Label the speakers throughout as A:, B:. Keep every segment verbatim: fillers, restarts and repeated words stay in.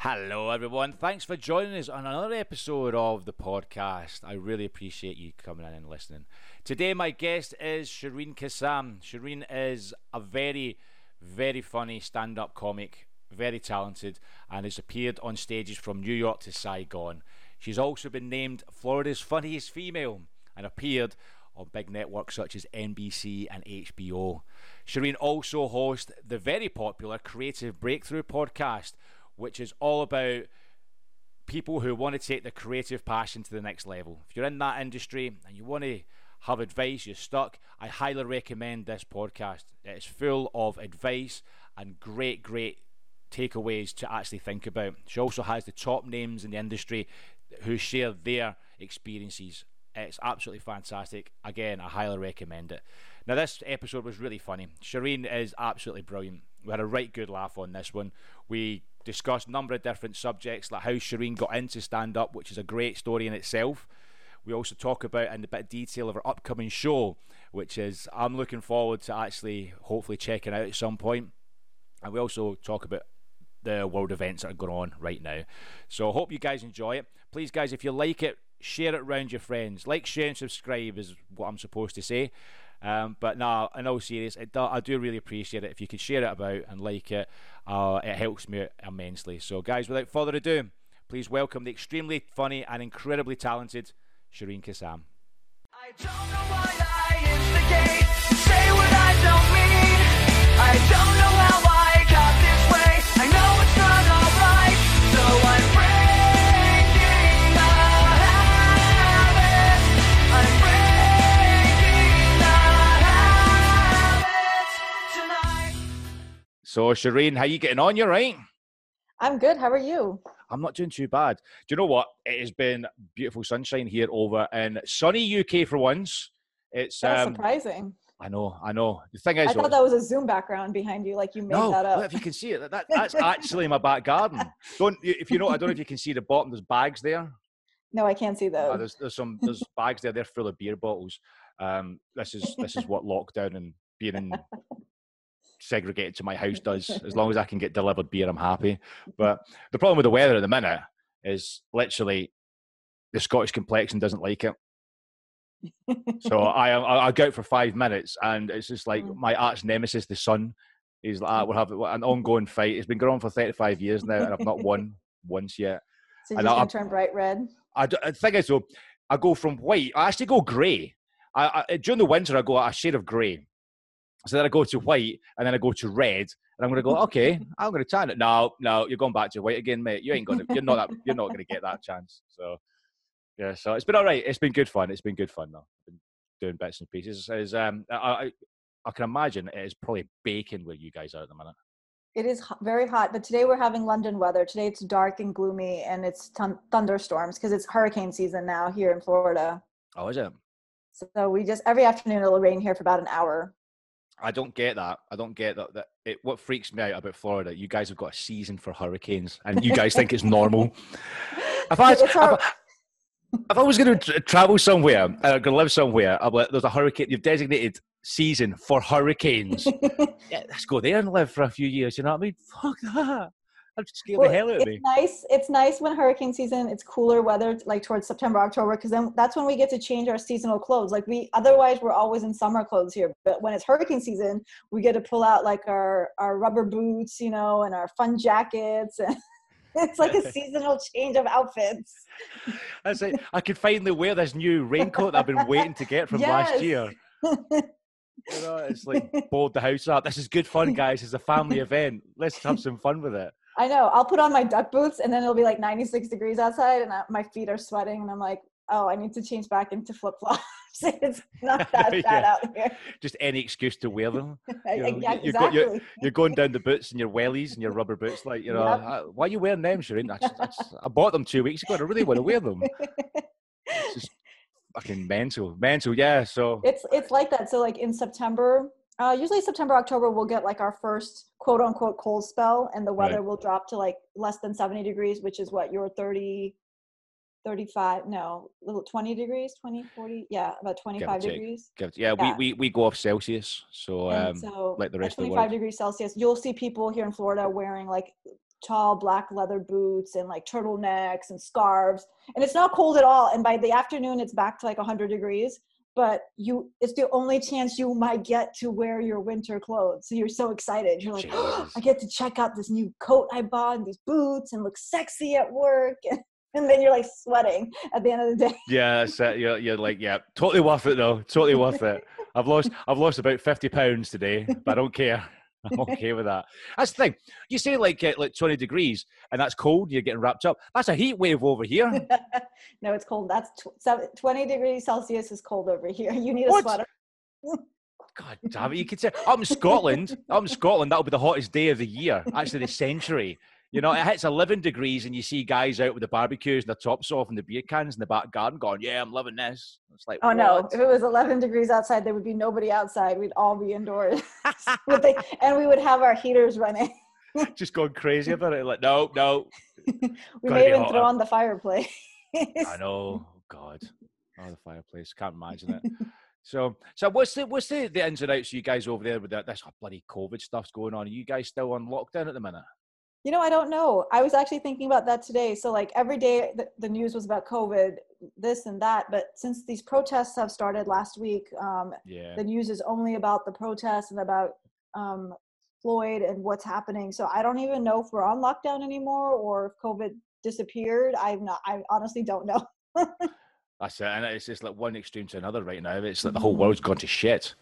A: Hello, everyone. Thanks for joining us on another episode of the podcast. I really appreciate you coming in and listening. Today, my guest is Shireen Kassam. Shireen is a very, very funny stand-up comic, very talented, and has appeared on stages from New York to Saigon. She's also been named Florida's funniest female and appeared on big networks such as N B C and H B O. Shireen also hosts the very popular Creative Breakthrough podcast, which is all about people who want to take their creative passion to the next level. If you're in that industry and you want to have advice, you're stuck, I highly recommend this podcast. It's full of advice and great, great takeaways to actually think about. She also has the top names in the industry who share their experiences. It's absolutely fantastic. Again, I highly recommend it. Now, this episode was really funny. Shireen is absolutely brilliant. We had a right good laugh on this one. We discussed a number of different subjects, like how Shireen got into stand-up, which is a great story in itself. We also talk about in a bit of detail of her upcoming show, which is I'm looking forward to actually hopefully checking out at some point. And we also talk about the world events that are going on right now. So I hope you guys enjoy it. Please, guys, if you like it, share it around your friends. Like, share, and subscribe is what I'm supposed to say. Um, but no, in all seriousness, it do, I do really appreciate it. If you could share it about and like it, uh, it helps me immensely. So, guys, without further ado, please welcome the extremely funny and incredibly talented Shireen Kassam.
B: I don't know why I instigate, say what I don't mean. I don't know how I got this way. I know it's not alright, so I'm breaking the habit. I'm breaking the habit tonight.
A: So, Shireen, how you getting on? You right?
C: I'm good. How are you?
A: I'm not doing too bad. Do you know what? It has been beautiful sunshine here over in sunny U K for once. It's
C: That's
A: um,
C: surprising.
A: I know, I know. The thing is,
C: I thought that was a Zoom background behind you, like you made
A: no,
C: that up.
A: look, if you can see it, that, that's actually my back garden. Don't if you know? I don't know if you can see the bottom. There's bags there.
C: No, I can't see
A: Uh,
C: those.
A: there's there's some there's bags there. They're full of beer bottles. Um, this is this is what lockdown and being in segregated to my house does. As long as I can get delivered beer, I'm happy. But the problem with the weather at the minute is literally the Scottish complexion doesn't like it. So I I, I go out for five minutes and it's just like
C: Mm.
A: my arch nemesis, the sun. He's like, ah, we'll have an ongoing fight. It's been going on for thirty-five years now, and I've not won once yet.
C: So you're
A: and
C: just
A: I-
C: gonna turn bright red.
A: I, d- the thing is, though, I go from white. I actually go grey. I, I during the winter, I go a shade of grey. So then I go to white, and then I go to red, and I'm going to go. Okay, I'm going to tan it. No, no, you're going back to white again, mate. You ain't going to. You're not. That, you're not going to get that chance. So yeah. So it's been all right. It's been good fun. It's been good fun though. Been doing bits and pieces. It's, um, I, I I can imagine it is probably baking where you guys are at the minute.
C: It is ho- very hot, but today we're having London weather. Today it's dark and gloomy, and it's ton- thunderstorms because it's hurricane season now here in Florida.
A: Oh, is it?
C: So we just every afternoon it'll rain here for about an hour.
A: I don't get that. I don't get that. That it, what freaks me out about Florida, you guys have got a season for hurricanes, and you guys think it's normal. If I,
C: It's
A: if,
C: our-
A: I- if I was going to travel somewhere, uh, going to live somewhere, I'm like, there's a hurricane. You've designated season for hurricanes. Yeah, let's go there and live for a few years. You know what I mean? Fuck that. I'd scare
C: Well,
A: the hell out of
C: it's
A: me.
C: nice. It's nice when hurricane season. It's cooler weather, like towards September, October, because then that's when we get to change our seasonal clothes. Like we, otherwise, we're always in summer clothes here. But when it's hurricane season, we get to pull out like our our rubber boots, you know, and our fun jackets. And it's like a seasonal change of outfits.
A: That's it. I could finally wear this new raincoat that I've been waiting to get from last
C: Yes.
A: year. You know, it's like board the house up. This is good fun, guys. It's a family event. Let's have some fun with it.
C: I know. I'll put on my duck boots, and then it'll be like ninety-six degrees outside, and I, my feet are sweating, and I'm like, oh, I need to change back into flip flops. It's not that bad
A: Yeah.
C: out here.
A: Just any excuse to wear them. You know,
C: Yeah,
A: you- you got your-
C: exactly.
A: You're going down the boots and your wellies and your rubber boots, like, you know,
C: Yep.
A: "Uh, why are you wearing them, Shireen? I, just- I, just- I bought them two weeks ago and I really want to wear them. It's just fucking mental. Mental, yeah. So,
C: It's it's like that. So like in September, uh, usually September, October, we'll get like our first quote unquote cold spell, and the weather
A: Right.
C: will drop to like less than seventy degrees, which is what your thirty, thirty-five, no, little twenty degrees, twenty, forty, yeah, about twenty-five
A: take.
C: degrees.
A: give- yeah,
C: Yeah.
A: We, we, we go off Celsius. So,
C: And
A: um,
C: so
A: like the
C: at
A: rest of the
C: twenty-five
A: world.
C: degrees Celsius, you'll see people here in Florida wearing like tall black leather boots and like turtlenecks and scarves, and it's not cold at all. And by the afternoon, it's back to like one hundred degrees. But you, it's the only chance you might get to wear your winter clothes. So you're so excited. You're like, oh, I get to check out this new coat I bought and these boots and look sexy at work. And then you're like sweating at the end of the day.
A: Yeah, that's it. You're, you're like, yeah, totally worth it though. Totally worth it. I've lost, I've lost about fifty pounds today, but I don't care. I'm okay with that. That's the thing. You say like uh, like twenty degrees and that's cold, you're getting wrapped up. That's a heat wave over here.
C: No, it's cold. That's tw- twenty degrees Celsius is cold over here. You need a
A: What?
C: sweater.
A: God damn it. You could say, up in Scotland, up in Scotland, that'll be the hottest day of the year, actually the century. You know, it hits eleven degrees and you see guys out with the barbecues and their tops off and the beer cans in the back garden going, yeah, I'm loving this. It's like,
C: Oh
A: what?
C: no, if it was eleven degrees outside, there would be nobody outside. We'd all be indoors. With the- and we would have our heaters running.
A: Just going crazy about it. Like, no, no.
C: We
A: Gotta
C: may
A: be
C: even
A: hotter.
C: throw on the fireplace.
A: I know. Oh, God. Oh, the fireplace. Can't imagine it. So, so what's the what's the, the ins and outs of you guys over there with that this bloody COVID stuff's going on? Are you guys still on lockdown at the minute?
C: You know, I don't know. I was actually thinking about that today. So like every day the, the news was about COVID, this and that. But since these protests have started last week, um,
A: Yeah.
C: the news is only about the protests and about um, Floyd and what's happening. So I don't even know if we're on lockdown anymore or if COVID disappeared. I'm not, I honestly don't know.
A: That's it. And it's just like one extreme to another right now. It's like the whole world's gone to shit.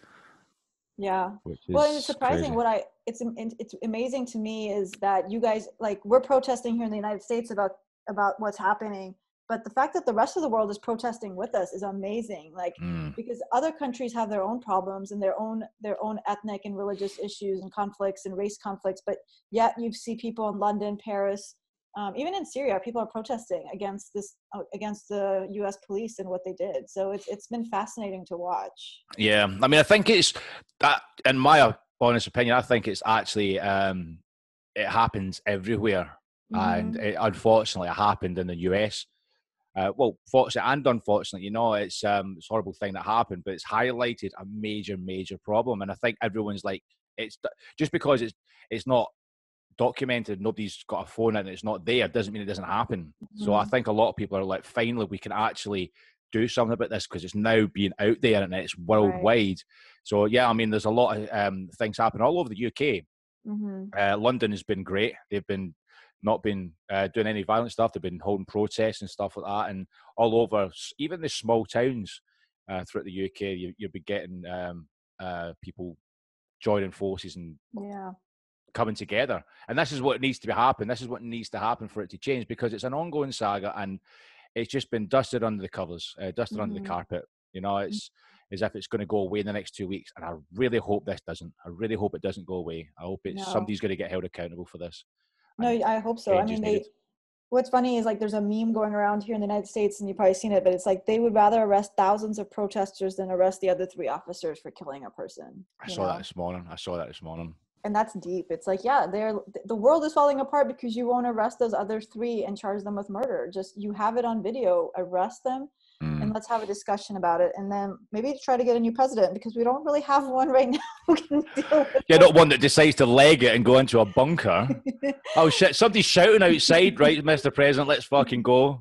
C: Yeah.
A: Which is
C: Well, and it's surprising.
A: crazy.
C: What I it's it's amazing to me is that you guys, like, we're protesting here in the United States about about what's happening, but the fact that the rest of the world is protesting with us is amazing. Like,
A: Mm.
C: because other countries have their own problems and their own their own ethnic and religious issues and conflicts and race conflicts, but yet you see people in London, Paris, um, even in Syria, people are protesting against this uh, against the U S police and what they did. So it's it's been fascinating to watch.
A: Yeah, I mean, I think it's that. In my honest opinion, I think it's actually um, it happens everywhere, and
C: Mhm.
A: it, unfortunately, it happened in the U S. Uh, well, fortunately and unfortunately, you know, it's um, it's a horrible thing that happened, but it's highlighted a major, major problem, and I think everyone's like, it's just because it's it's not documented, nobody's got a phone and it's not there, doesn't mean it doesn't happen. So I
C: Mhm.
A: think a lot of people are like, finally, we can actually do something about this because it's now being out there and it's worldwide. So yeah, I mean, there's a lot of um, things happening all over the U K.
C: Mhm.
A: Uh, London has been great. They've been not been uh, doing any violent stuff. They've been holding protests and stuff like that, and all over, s- even the small towns uh, throughout the U K, you, you'll be getting um, uh, people joining forces and
C: Yeah.
A: coming together. And this is what needs to be happen. This is what needs to happen for it to change, because it's an ongoing saga and it's just been dusted under the covers, uh, dusted under the
C: Mhm.
A: carpet. You know, it's as if it's going to go away in the next two weeks. And I really hope this doesn't. I really hope it doesn't go away. I hope it's
C: No.
A: somebody's going to get held accountable for this.
C: No,
A: And
C: I hope so. I
A: change is
C: mean,
A: needed.
C: they. What's funny is like there's a meme going around here in the United States, and you've probably seen it, but it's like they would rather arrest thousands of protesters than arrest the other three officers for killing a person.
A: I
C: you
A: saw that
C: know?
A: this morning. I saw that this morning.
C: And that's deep. It's like, yeah, they're the world is falling apart because you won't arrest those other three and charge them with murder. Just you have it on video, arrest them, and
A: Mm.
C: let's have a discussion about it, and then maybe try to get a new president because we don't really have one right now who can deal with
A: Yeah, not one that decides to leg it and go into a bunker.
C: it.
A: Oh shit! Somebody's shouting outside, right, Mister President? Let's fucking go!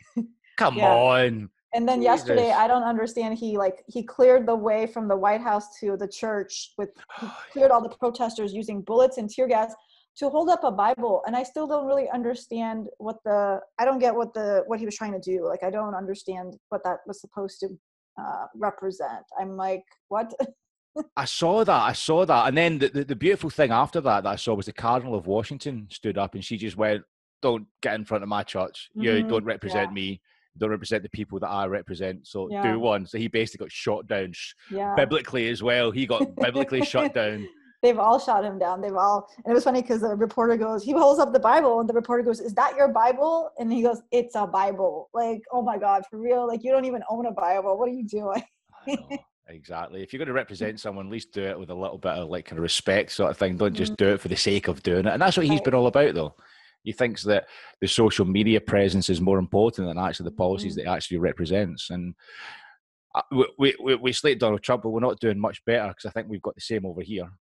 A: Come
C: Yeah.
A: on!
C: And then yesterday,
A: Jesus.
C: I don't understand. He like he cleared the way from the White House to the church with he cleared all the protesters using bullets and tear gas to hold up a Bible. And I still don't really understand what the I don't get what the what he was trying to do. Like I don't understand what that was supposed to uh, represent. I'm like, what?
A: I saw that. I saw that. And then the, the, the beautiful thing after that that I saw was the Cardinal of Washington stood up and she just went, "Don't get in front of my church. You
C: Mhm,
A: don't represent
C: yeah.
A: me. Don't represent the people that I represent. So
C: Yeah.
A: do one." So he basically got shot down sh-
C: Yeah.
A: biblically as well. He got biblically shut down.
C: They've all shot him down. They've all, and it was funny because the reporter goes, he holds up the Bible, and the reporter goes, "Is that your Bible?" And he goes, "It's a Bible." Like, oh my God, for real? Like, you don't even own a Bible. What are you doing?
A: I know, exactly. If you're going to represent someone, at least do it with a little bit of like kind of respect sort of thing. Don't just do it for the sake of doing it. And that's what he's
C: Right.
A: been all about, though. He thinks that the social media presence is more important than actually the policies
C: Mhm.
A: that he actually represents. And uh, we, we, we slate Donald Trump, but we're not doing much better because I think we've got the same over here.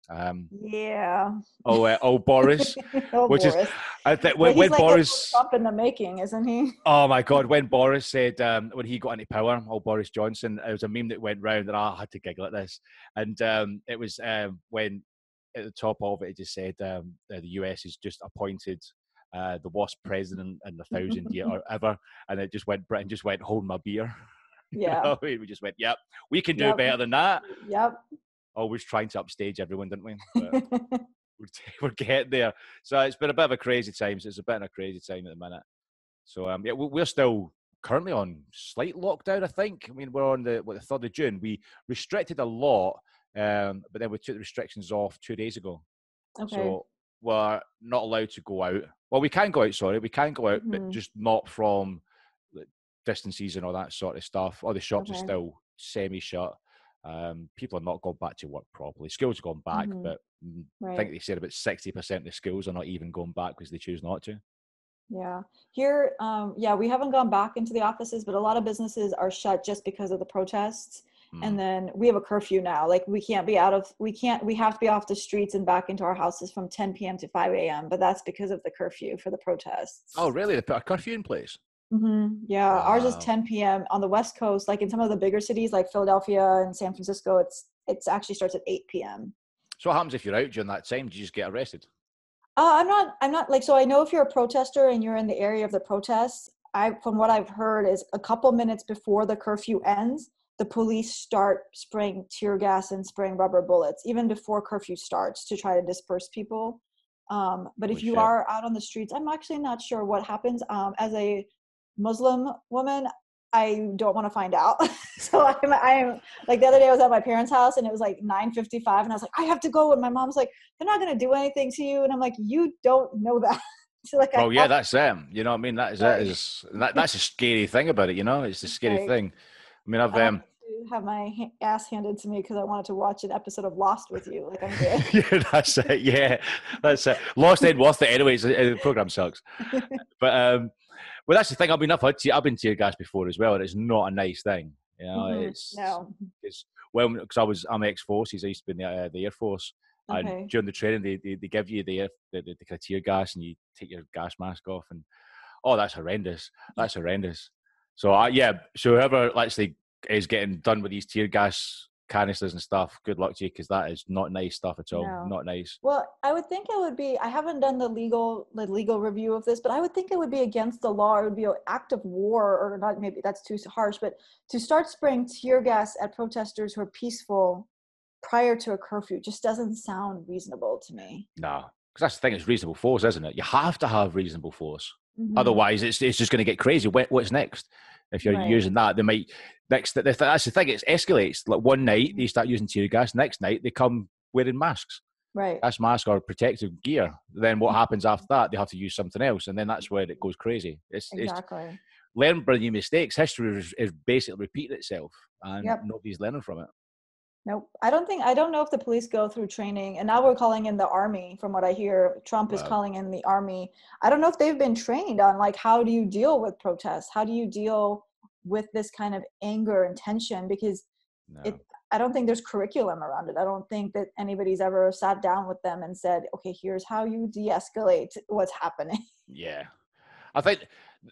A: Um,
C: Yeah.
A: oh, uh, oh, Boris,
C: Oh,
A: which
C: Boris.
A: is I think
C: Well,
A: when,
C: he's
A: when
C: like a
A: Boris.
C: Trump in the making, isn't he?
A: Oh my God! When Boris said um, when he got into power, oh Boris Johnson, it was a meme that went round, and I had to giggle at this. And um, it was um, when at the top of it, it just said um, the U S has just appointed uh, the worst president in the thousand year or ever, and it just went Britain just went hold my beer. You
C: Yeah.
A: know, we just went, yep, we can do
C: Yep.
A: better than that.
C: Yep.
A: Always trying to upstage everyone, didn't we? But we're, we're getting there. So it's been a bit of a crazy time. So it's a bit of a crazy time at the minute. So um, yeah, we're still currently on slight lockdown, I think. I mean, we're on the what, the third of June. We restricted a lot, um, but then we took the restrictions off two days ago.
C: Okay.
A: So we're not allowed to go out. Well, we can go out, sorry. We can go out,
C: Mhm.
A: but just not from like, distances and all that sort of stuff. All the shops are
C: Okay.
A: still semi-shut. Um, people are not going back to work properly. Schools have gone back,
C: Mhm.
A: but mm, I
C: Right.
A: think they said about sixty percent of the schools are not even going back because they choose not to.
C: Yeah. Here, um, yeah, we haven't gone back into the offices, but a lot of businesses are shut just because of the protests.
A: Mm.
C: And then we have a curfew now. Like we can't be out of, we can't, we have to be off the streets and back into our houses from ten p.m. to five a.m. But that's because of the curfew for the protests.
A: Oh, really? They put a curfew in place?
C: Mm-hmm. Yeah. Ours is
A: Wow.
C: ten p.m. on the West Coast. Like in some of the bigger cities like Philadelphia and San Francisco, it's, it's actually starts at eight p.m.
A: So what happens if you're out during that time? Do you just get arrested?
C: Uh, I'm not, I'm not like, so I know if you're a protester and you're in the area of the protests, I, from what I've heard is a couple minutes before the curfew ends, the police start spraying tear gas and spraying rubber bullets, even before curfew starts to try to disperse people. Um, but
A: Holy
C: if you
A: shit.
C: are out on the streets, I'm actually not sure what happens. Um, as a Muslim woman, I don't want to find out. So I'm, I'm like the other day I was at my parents' house and it was like nine fifty-five and I was like, I have to go. And my mom's like, they're not going to do anything to you. And I'm like, you don't know that. So like,
A: Well,
C: I
A: yeah,
C: have
A: that's them. You know what I mean? That is
C: Right.
A: that is that, that's a scary thing about it. You know, it's a scary
C: Right.
A: thing. I mean, I've
C: I don't
A: um,
C: have to have my ha- ass handed to me because I wanted to watch an episode of Lost with you. Like I'm good.
A: yeah, that's it. Yeah, that's it. Lost ain't worth it anyways. The, the program sucks. But um, well, that's the thing. I mean, I've had te- I've been tear gas before as well, and it's not a nice thing. You know,
C: Mhm.
A: it's
C: No.
A: it's well because I was I'm ex forces. I used to be in the, uh, the Air Force, and
C: Okay.
A: during the training, they, they they give you the air, the, the, the kind of tear gas, and you take your gas mask off, and oh, that's horrendous. That's horrendous. So uh, yeah, so whoever actually is getting done with these tear gas canisters and stuff, good luck to you because that is not nice stuff at all.
C: No.
A: Not nice.
C: Well, I would think it would be, I haven't done the legal the legal review of this, but I would think it would be against the law. It would be an act of war, or not, maybe that's too harsh, but to start spraying tear gas at protesters who are peaceful prior to a curfew just doesn't sound reasonable to me.
A: No, because that's the thing. It's reasonable force, isn't it? You have to have reasonable force.
C: Mhm.
A: Otherwise, it's it's just going to get crazy. What, what's next? If you're
C: Right.
A: using that, they might next. That's the thing. It escalates. Like one night they start using tear gas. Next night they come wearing masks.
C: Right.
A: Gas mask or protective gear. Then what happens after that? They have to use something else, and then that's where it goes crazy. It's,
C: Exactly.
A: it's learn from your mistakes. History is, is basically repeating itself, and
C: Yep.
A: nobody's learning from it.
C: Nope. I don't think, I don't know if the police go through training, and now we're calling in the army from what I hear. Trump is
A: Wow.
C: calling in the army. I don't know if they've been trained on like, how do you deal with protests? How do you deal with this kind of anger and tension? Because
A: No.
C: it, I don't think there's curriculum around it. I don't think that anybody's ever sat down with them and said, okay, here's how you de-escalate what's happening.
A: Yeah, I think.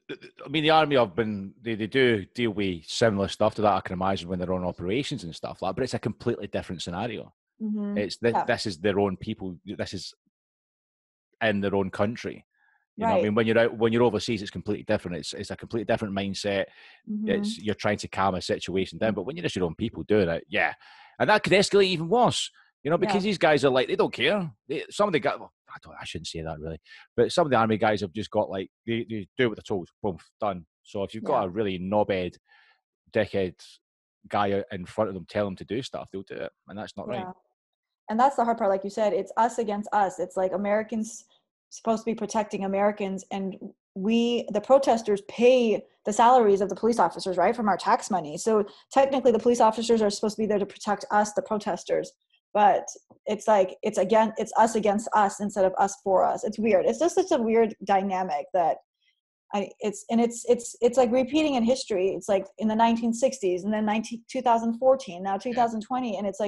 A: I mean, the army have been they, they do deal with similar stuff to that. I can imagine when they're on operations and stuff like that, but it's a completely different scenario.
C: Mm-hmm.
A: It's this,
C: Yeah.
A: this is their own people. This is in their own country. You know what I
C: Right.
A: mean? When you're out, when you're overseas, it's completely different. It's it's a completely different mindset.
C: Mhm.
A: It's you're trying to calm a situation down, but when you're just your own people doing it, yeah, and that could escalate even worse. You know, because
C: Yeah.
A: these guys are like they don't care. They, some of the guys, well, I don't, I shouldn't say that really, but some of the army guys have just got like they, they do what they're told. Boom, done. So if you've got
C: Yeah.
A: a really knobhead, dickhead guy out in front of them, tell them to do stuff, they'll do it, and that's not right.
C: Yeah. And that's the hard part. Like you said, it's us against us. It's like Americans supposed to be protecting Americans, and we, the protesters, pay the salaries of the police officers, right, from our tax money. So technically the police officers are supposed to be there to protect us, the protesters. But it's like, it's again, it's us against us instead of us for us. It's weird. It's just such a weird dynamic that I, it's, and it's, it's, it's like repeating in history. It's like in the nineteen sixties and then nineteen, two thousand fourteen, now two thousand twenty. And it's like,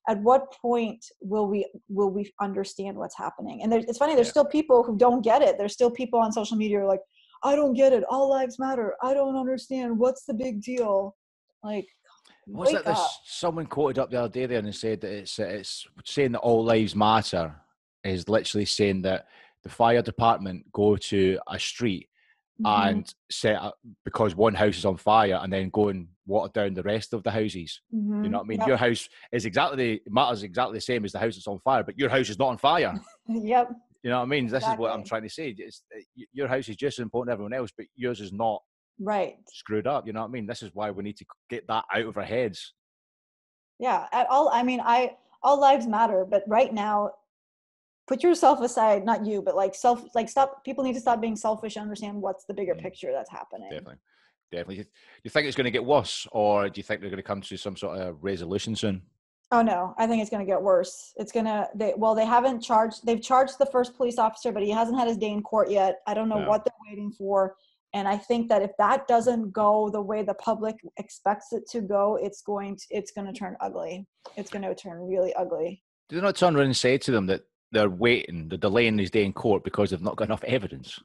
C: at what point will we will we understand what's happening? And there's, it's funny, there's
A: Yeah.
C: still people who don't get it. There's still people on social media who are like, I don't get it. All lives matter. I don't understand. What's the big deal? Like,
A: Was
C: wake
A: that this?
C: up.
A: Someone quoted up the other day there and said that it's it's saying that all lives matter is literally saying that the fire department go to a street
C: Mhm.
A: and set up because one house is on fire and then go and water down the rest of the houses.
C: Mhm.
A: You know what I mean?
C: Yep.
A: Your house is exactly the matters exactly the same as the house that's on fire, but your house is not on fire.
C: Yep.
A: You know what I mean? This is what I'm
C: Exactly.
A: trying to say. It's, y- your house is just as important to everyone else, but yours is not
C: Right.
A: screwed up. You know what I mean? This is why we need to get that out of our heads.
C: Yeah. At all. I mean, I all lives matter, but right now, put yourself aside. Not you, but like self. Like stop. People need to stop being selfish and understand what's the bigger
A: Mm.
C: picture that's happening.
A: Definitely. Definitely. Do you think it's going to get worse, or do you think they're going to come to some sort of resolution soon?
C: Oh no, I think it's going to get worse. It's going to, they, well, they haven't charged, they've charged the first police officer, but he hasn't had his day in court yet. I don't know
A: No.
C: what they're waiting for. And I think that if that doesn't go the way the public expects it to go, it's going to, it's going to turn ugly. It's going to turn really ugly.
A: Do they not turn around and say to them that they're waiting, they're delaying his day in court because they've not got enough evidence?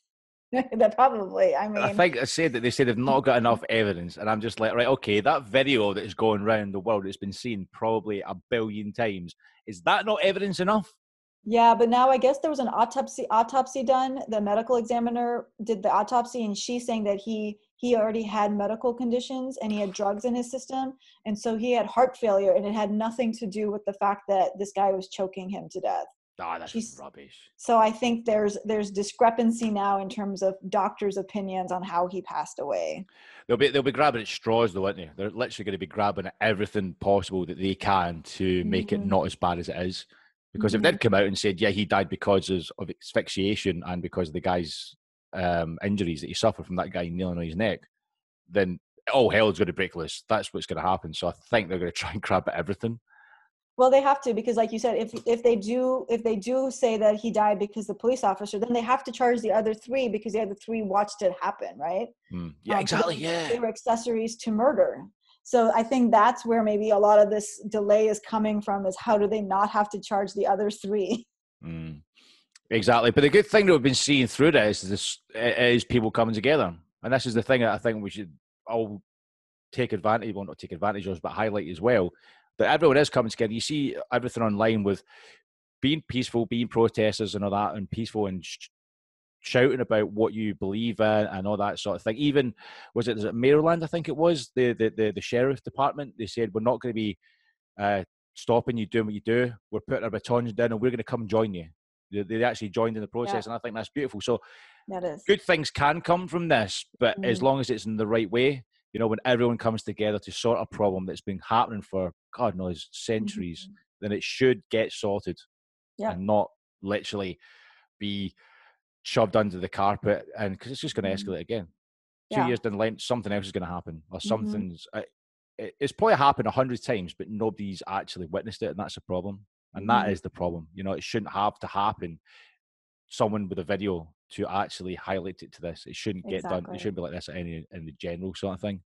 C: That probably, I mean,
A: I think I said that they said they've not got enough evidence, and I'm just like, right, okay, that video that is going around the world, it's been seen probably a billion times. Is that not evidence enough?
C: yeah, but now I guess there was an autopsy autopsy done. The medical examiner did the autopsy, and she's saying that he he already had medical conditions and he had drugs in his system, and so he had heart failure, and it had nothing to do with the fact that this guy was choking him to death.
A: Ah, that's
C: She's-
A: rubbish.
C: So I think there's there's discrepancy now in terms of doctors' opinions on how he passed away.
A: They'll be they'll be grabbing at straws though, aren't they? They're literally going to be grabbing at everything possible that they can to make it
C: Mhm.
A: not as bad as it is. Because if they'd come out and said, yeah, he died because of, of asphyxiation and because of the guy's um, injuries that he suffered from that guy kneeling on his neck, then all hell's going to break loose. That's what's going to happen. So I think they're going to try and grab at everything.
C: Well, they have to, because like you said, if if they do if they do say that he died because the police officer, then they have to charge the other three because the other three watched it happen, right?
A: Mm. Yeah,
C: Um, so
A: exactly.
C: they-
A: Yeah.
C: They were accessories to murder. So I think that's where maybe a lot of this delay is coming from, is how do they not have to charge the other three?
A: Mm. Exactly. But the good thing that we've been seeing through this is, this is people coming together. And this is the thing that I think we should all take advantage, well, not take advantage of, but highlight as well, that everyone is coming together. You see everything online with being peaceful, being protesters and all that, and peaceful and sh- shouting about what you believe in and all that sort of thing. Even, was it, is it Maryland, I think it was, the, the, the, the sheriff department, they said, we're not going to be uh, stopping you doing what you do. We're putting our batons down and we're going to come join you. They, they actually joined in the process,
C: Yeah.
A: and I think that's beautiful. So
C: That is.
A: good things can come from this, but as
C: Mm.
A: long as it's in the right way, you know, when everyone comes together to sort a problem that's been happening for, God knows, centuries,
C: Mhm.
A: then it should get sorted
C: Yeah.
A: and not literally be shoved under the carpet, and because it's just going to
C: Mhm.
A: escalate again. Two
C: Yeah.
A: years down the line, something else is going to happen, or
C: Mhm.
A: something's. Uh, it, it's probably happened a hundred times, but nobody's actually witnessed it, and that's a problem. And that
C: Mhm.
A: is the problem. You know, it shouldn't have to happen. Someone with a video to actually highlight it to this. It shouldn't get done. It
C: Exactly.
A: shouldn't be like this in, in the general sort of thing.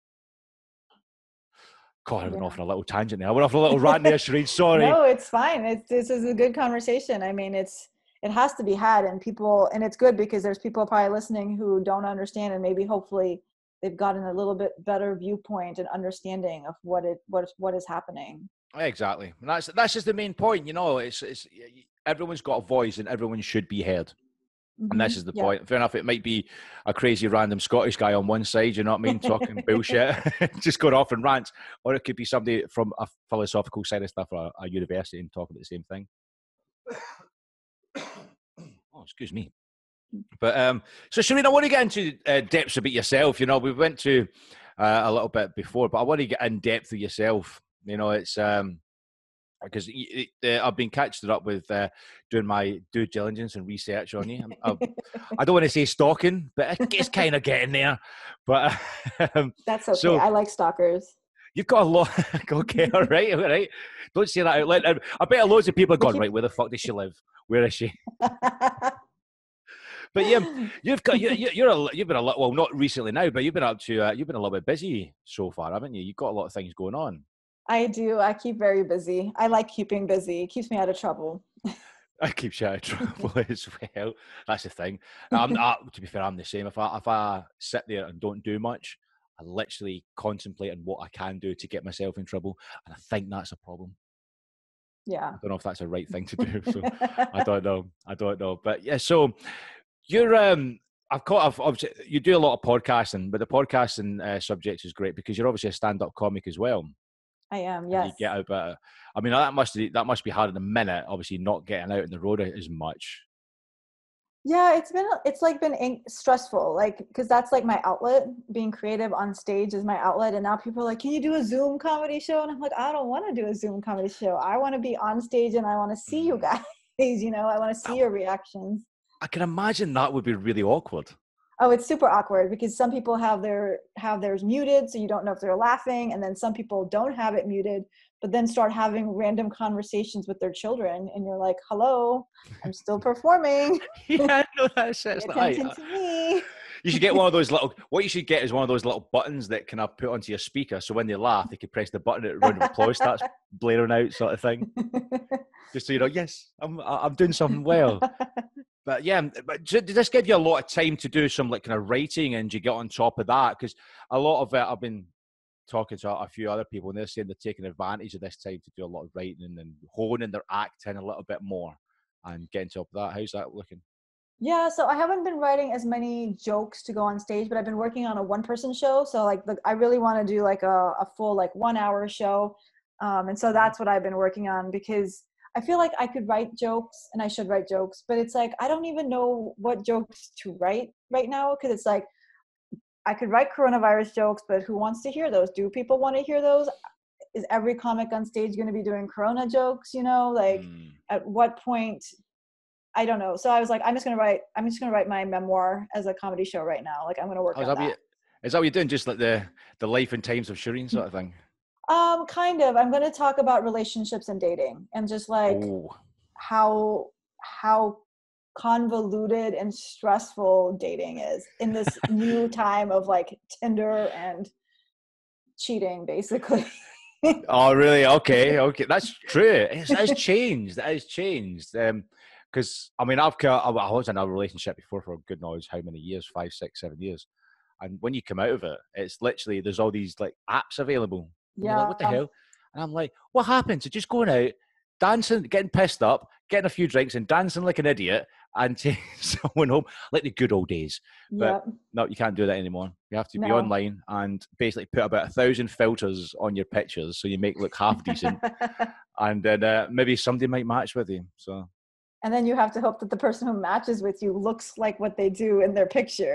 A: God, I went
C: Yeah.
A: off on a little tangent there. I went off on a little rant there, Shireen. Sorry.
C: No, it's fine. It's this is a good conversation. I mean, it's it has to be had, and people, and it's good because there's people probably listening who don't understand, and maybe hopefully they've gotten a little bit better viewpoint and understanding of what it what is what is happening.
A: Exactly. And that's that's just the main point. You know, it's it's everyone's got a voice and everyone should be heard. And this
C: Mhm.
A: is the
C: Yeah.
A: point. Fair enough, it might be a crazy random Scottish guy on one side, you know what I mean, talking bullshit, just going off and rants. Or it could be somebody from a philosophical side of stuff, or a, a university, and talking about the same thing. Oh, excuse me. But um, so Shireen, I want to get into uh, depths about yourself. You know, we went to uh, a little bit before, but I want to get in depth with yourself. You know, it's um, because uh, I've been catching up with uh, doing my due diligence and research on you. I, I don't want to say stalking, but it's kind of getting there. But um,
C: That's okay.
A: So-
C: I like stalkers.
A: you've got a lot. Okay, all right, all right. Don't say that out loud. I bet loads of people are going,
C: keep-
A: right, where the fuck does she live? Where is she? But yeah, you've got you, you- you're a, you've been a lot. Well, not recently now, but you've been up to uh, you've been a little bit busy so far, haven't you? You've got a lot of things going on.
C: I do. I keep very busy. I like keeping busy. It keeps me out of trouble.
A: I keep you out of trouble as well. That's the thing. I'm, I, to be fair, I'm the same. If I if I sit there and don't do much, I literally contemplate on what I can do to get myself in trouble, and I think that's a problem.
C: Yeah.
A: I don't know if that's the right thing to do. So I don't know. I don't know. But yeah, so you're um I've caught I've obviously you do a lot of podcasting, but the podcasting uh, subject is great because you're obviously a stand-up comic as well.
C: I am,
A: And
C: yes.
A: you get out better. I mean, that must be that must be hard in a minute, obviously not getting out in the road as much.
C: Yeah, it's been it's like been in- stressful, like because that's like my outlet. Being creative on stage is my outlet, and now people are like, "Can you do a Zoom comedy show?" And I'm like, "I don't want to do a Zoom comedy show. I want to be on stage, and I want to see you guys. You know, I want to see your reactions."
A: I can imagine that would be really awkward.
C: Oh, it's super awkward because some people have their have theirs muted, so you don't know if they're laughing, and then some people don't have it muted, but then start having random conversations with their children, and you're like, "Hello, I'm still performing.
A: Yeah, no, that's it. It's
C: Pay
A: like,
C: attention
A: I-
C: to me."
A: you should get one of those little. What you should get is one of those little buttons that can I put onto your speaker, so when they laugh, they can press the button, and a round of applause starts blaring out, sort of thing. Just so you know, yes, I'm I'm doing something well. But yeah, but did this give you a lot of time to do some like kind of writing, and you get on top of that? Because a lot of it, I've been talking to a few other people, and they're saying they're taking advantage of this time to do a lot of writing and honing their acting a little bit more and getting top of that. How's that looking?
C: Yeah, so I haven't been writing as many jokes to go on stage, but I've been working on a one-person show. So like, the, I really want to do like a, a full like one-hour show, um, and so that's what I've been working on because I feel like I could write jokes and I should write jokes, but it's like I don't even know what jokes to write right now because it's like I could write coronavirus jokes, but who wants to hear those? Do people want to hear those? Is every comic on stage going to be doing corona jokes? You know, like
A: Mm.
C: at what point? I don't know. So I was like, I'm just gonna write. I'm just gonna write my memoir as a comedy show right now. Like I'm gonna work
A: Oh, is,
C: on
A: that what
C: that.
A: you, is that what you're doing? Just like the the life and times of Shireen sort of thing?
C: Um, kind of. I'm gonna talk about relationships and dating, and just like
A: Oh,
C: how how convoluted and stressful dating is in this new time of like Tinder and cheating, basically.
A: oh, really? Okay, okay, that's true. It's, it has changed. It has changed. Um, because I mean, I've ca- I I was in a relationship before for good knows how many years, five, six, seven years, and when you come out of it, it's literally there's all these like apps available. And you're like, what the
C: Yeah.
A: hell? And I'm like, what happened to just going out, dancing, getting pissed up, getting a few drinks, and dancing like an idiot, and taking someone home like the good old days? But
C: Yep.
A: no, you can't do that anymore. You have to be
C: No.
A: online and basically put about a thousand filters on your pictures so you make it look half decent, and then uh, maybe somebody might match with you. So,
C: And then you have to hope that the person who matches with you looks like what they do in their picture.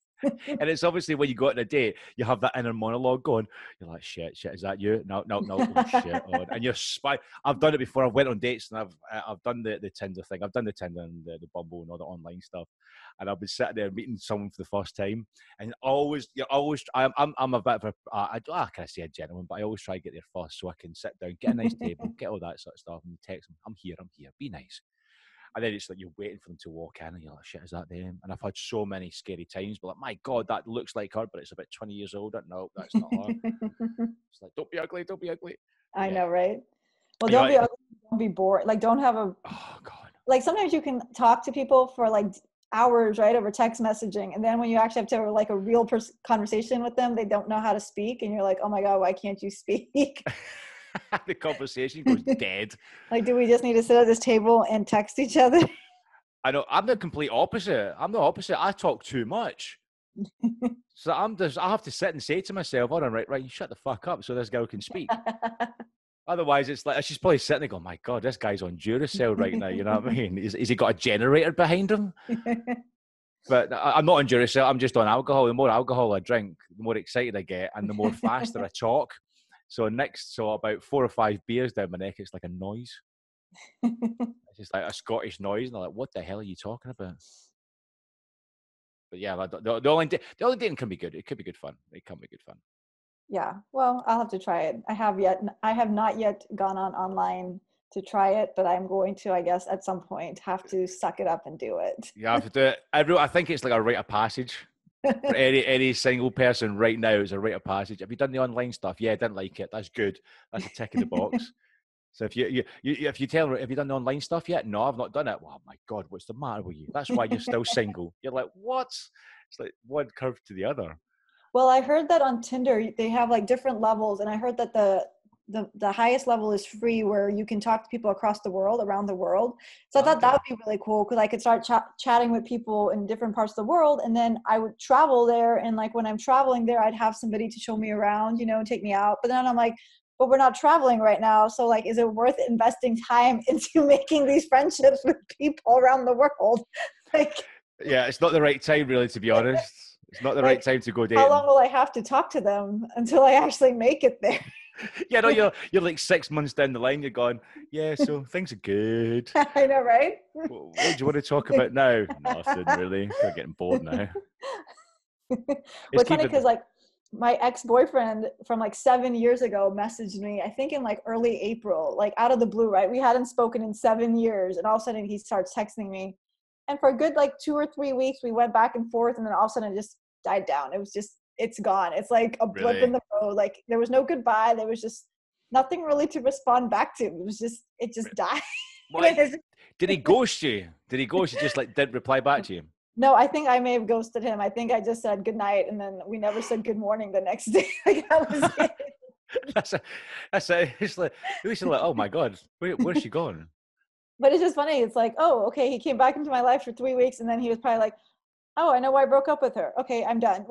A: and it's obviously when you go on a date, you have that inner monologue going. You're like, shit, shit, is that you? No, no, no, oh, shit. Oh. And you're spy. I've done it before. I went on dates and I've uh, I've done the, the Tinder thing. I've done the Tinder and the, the Bumble and all the online stuff. And I've been sitting there meeting someone for the first time, and always, you're always. I'm I'm I'm a bit of a. Uh, I I can't say a gentleman, but I always try to get there first so I can sit down, get a nice table, get all that sort of stuff, and text them, I'm here, I'm here, be nice. And then it's like you're waiting for them to walk in, and you're like, shit, is that them? And I've had so many scary times, but like, my God, that looks like her, but it's about twenty years older. No, that's not her. It's like, don't be ugly, don't be ugly.
C: I
A: Yeah.
C: know, right? Well,
A: You're
C: don't be
A: like-
C: ugly, don't be bored. Like, don't have a
A: Oh, God.
C: like. Sometimes you can talk to people for like hours, right, over text messaging, and then when you actually have to have like a real pers- conversation with them, they don't know how to speak, and you're like, oh my God, why can't you speak?
A: The conversation goes dead.
C: Like, do we just need to sit at this table and text each other?
A: I know, I'm the complete opposite. I'm the opposite. I talk too much. So I'm just, I have to sit and say to myself, all right, right, right, you shut the fuck up so this girl can speak. Otherwise, it's like, she's probably sitting there going, my God, this guy's on Duracell right now. You know what I mean? Is, is he got a generator behind him? But I, I'm not on Duracell. I'm just on alcohol. The more alcohol I drink, the more excited I get and the more faster I talk. So next, so about four or five beers down my neck, it's like a noise. It's just like a Scottish noise. And I'm like, what the hell are you talking about? But yeah, the, the, the only da- the only dating can be good. It could be good fun. It can be good fun.
C: Yeah, well, I'll have to try it. I have yet, I have not yet gone on online to try it, but I'm going to, I guess, at some point have to suck it up and do it.
A: You have to do it. Every, I think it's like a rite of passage. For any any single person right now, it's a rite of passage. Have you done the online stuff? Yeah, I didn't like it. That's good. That's a tick in the box. So if you, you, you if you tell her, have you done the online stuff yet? No, I've not done it. Well, my God, what's the matter with you? That's why you're still single. You're like, what? It's like one curve to the other.
C: Well, I heard that on Tinder they have like different levels, and I heard that the the the highest level is free, where you can talk to people across the world, around the world. So I thought
A: Okay.
C: that would be really cool because I could start ch- chatting with people in different parts of the world, and then I would travel there. And like when I'm traveling there, I'd have somebody to show me around, you know, and take me out. But then I'm like, but we're not traveling right now, so like, is it worth investing time into making these friendships with people around the world? Like,
A: Yeah, it's not the right time, really, to be honest. It's not the
C: Like,
A: right time to go dating.
C: how long will I have to talk to them until I actually make it there?
A: Yeah, no, you're you're like six months down the line. You're going, yeah, so things are good.
C: I know, right?
A: What, what do you want to talk about now? Nothing really. We're getting bored now.
C: Well,
A: It's
C: it's funny
A: keeping-
C: because like my ex-boyfriend from like seven years ago messaged me, I think in like early April, like out of the blue, right? We hadn't spoken in seven years, and all of a sudden he starts texting me. And for a good like two or three weeks, we went back and forth, and then all of a sudden it just died down. It was just, it's gone. It's like a blip
A: Really?
C: in the road. Like there was no goodbye. There was just nothing really to respond back to. It was just, it just died.
A: What? Did he ghost you? Did he ghost you? Just like didn't reply back to you?
C: No, I think I may have ghosted him. I think I just said good night, and then we never said good morning the next day. Like that was it.
A: That's a, that's a, it's like, it was like, oh my God, where, where's she gone?
C: But it's just funny. It's like, oh, okay, he came back into my life for three weeks, and then he was probably like, oh, I know why I broke up with her. Okay, I'm done.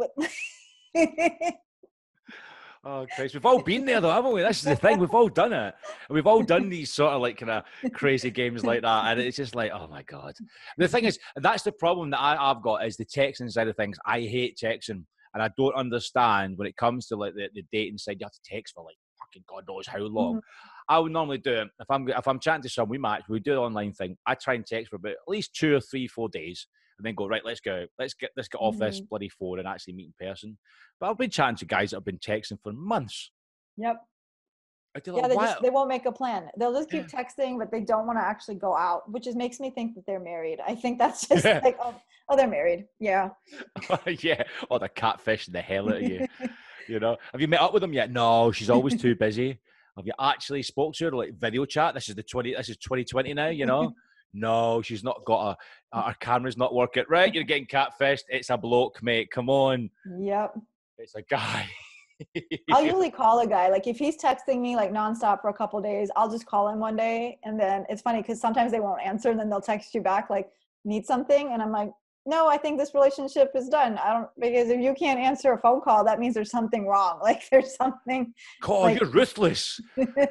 A: Oh, Christ. We've all been there, though, haven't we? This is the thing. We've all done it. And we've all done these sort of like kind of crazy games like that. And it's just like, oh, my God. The thing is, that's the problem that I, I've got is the texting side of things. I hate texting. And I don't understand when it comes to like the, the dating side, you have to text for like fucking God knows how long. Mm-hmm. I would normally do it. If I'm, if I'm chatting to someone, we match, we do the online thing. I try and text for about at least two or three, four days. And then go, right, let's go. Let's get let's get off mm-hmm. this bloody phone and actually meet in person. But I've been chatting to guys that have been texting for months.
C: Yep.
A: Yeah,
C: like, they, just, they won't make a plan. They'll just keep
A: yeah.
C: texting, but they don't want to actually go out, which just makes me think that they're married. I think that's just yeah. like, oh, oh, they're married. Yeah.
A: Yeah. Or they're catfishing the hell out of you. You know, have you met up with them yet? No, she's always too busy. Have you actually spoke to her like video chat? This is the twenty. This is twenty twenty now. You know. No, she's not got a, her camera's not working. Right, you're getting catfished. It's a bloke, mate. Come on.
C: Yep.
A: It's a guy.
C: I'll usually call a guy. Like if he's texting me like nonstop for a couple of days, I'll just call him one day. And then it's funny because sometimes they won't answer and then they'll text you back like, need something? And I'm like, no, I think this relationship is done. I don't, because if you can't answer a phone call, that means there's something wrong. Like there's something.
A: God, like, you're ruthless.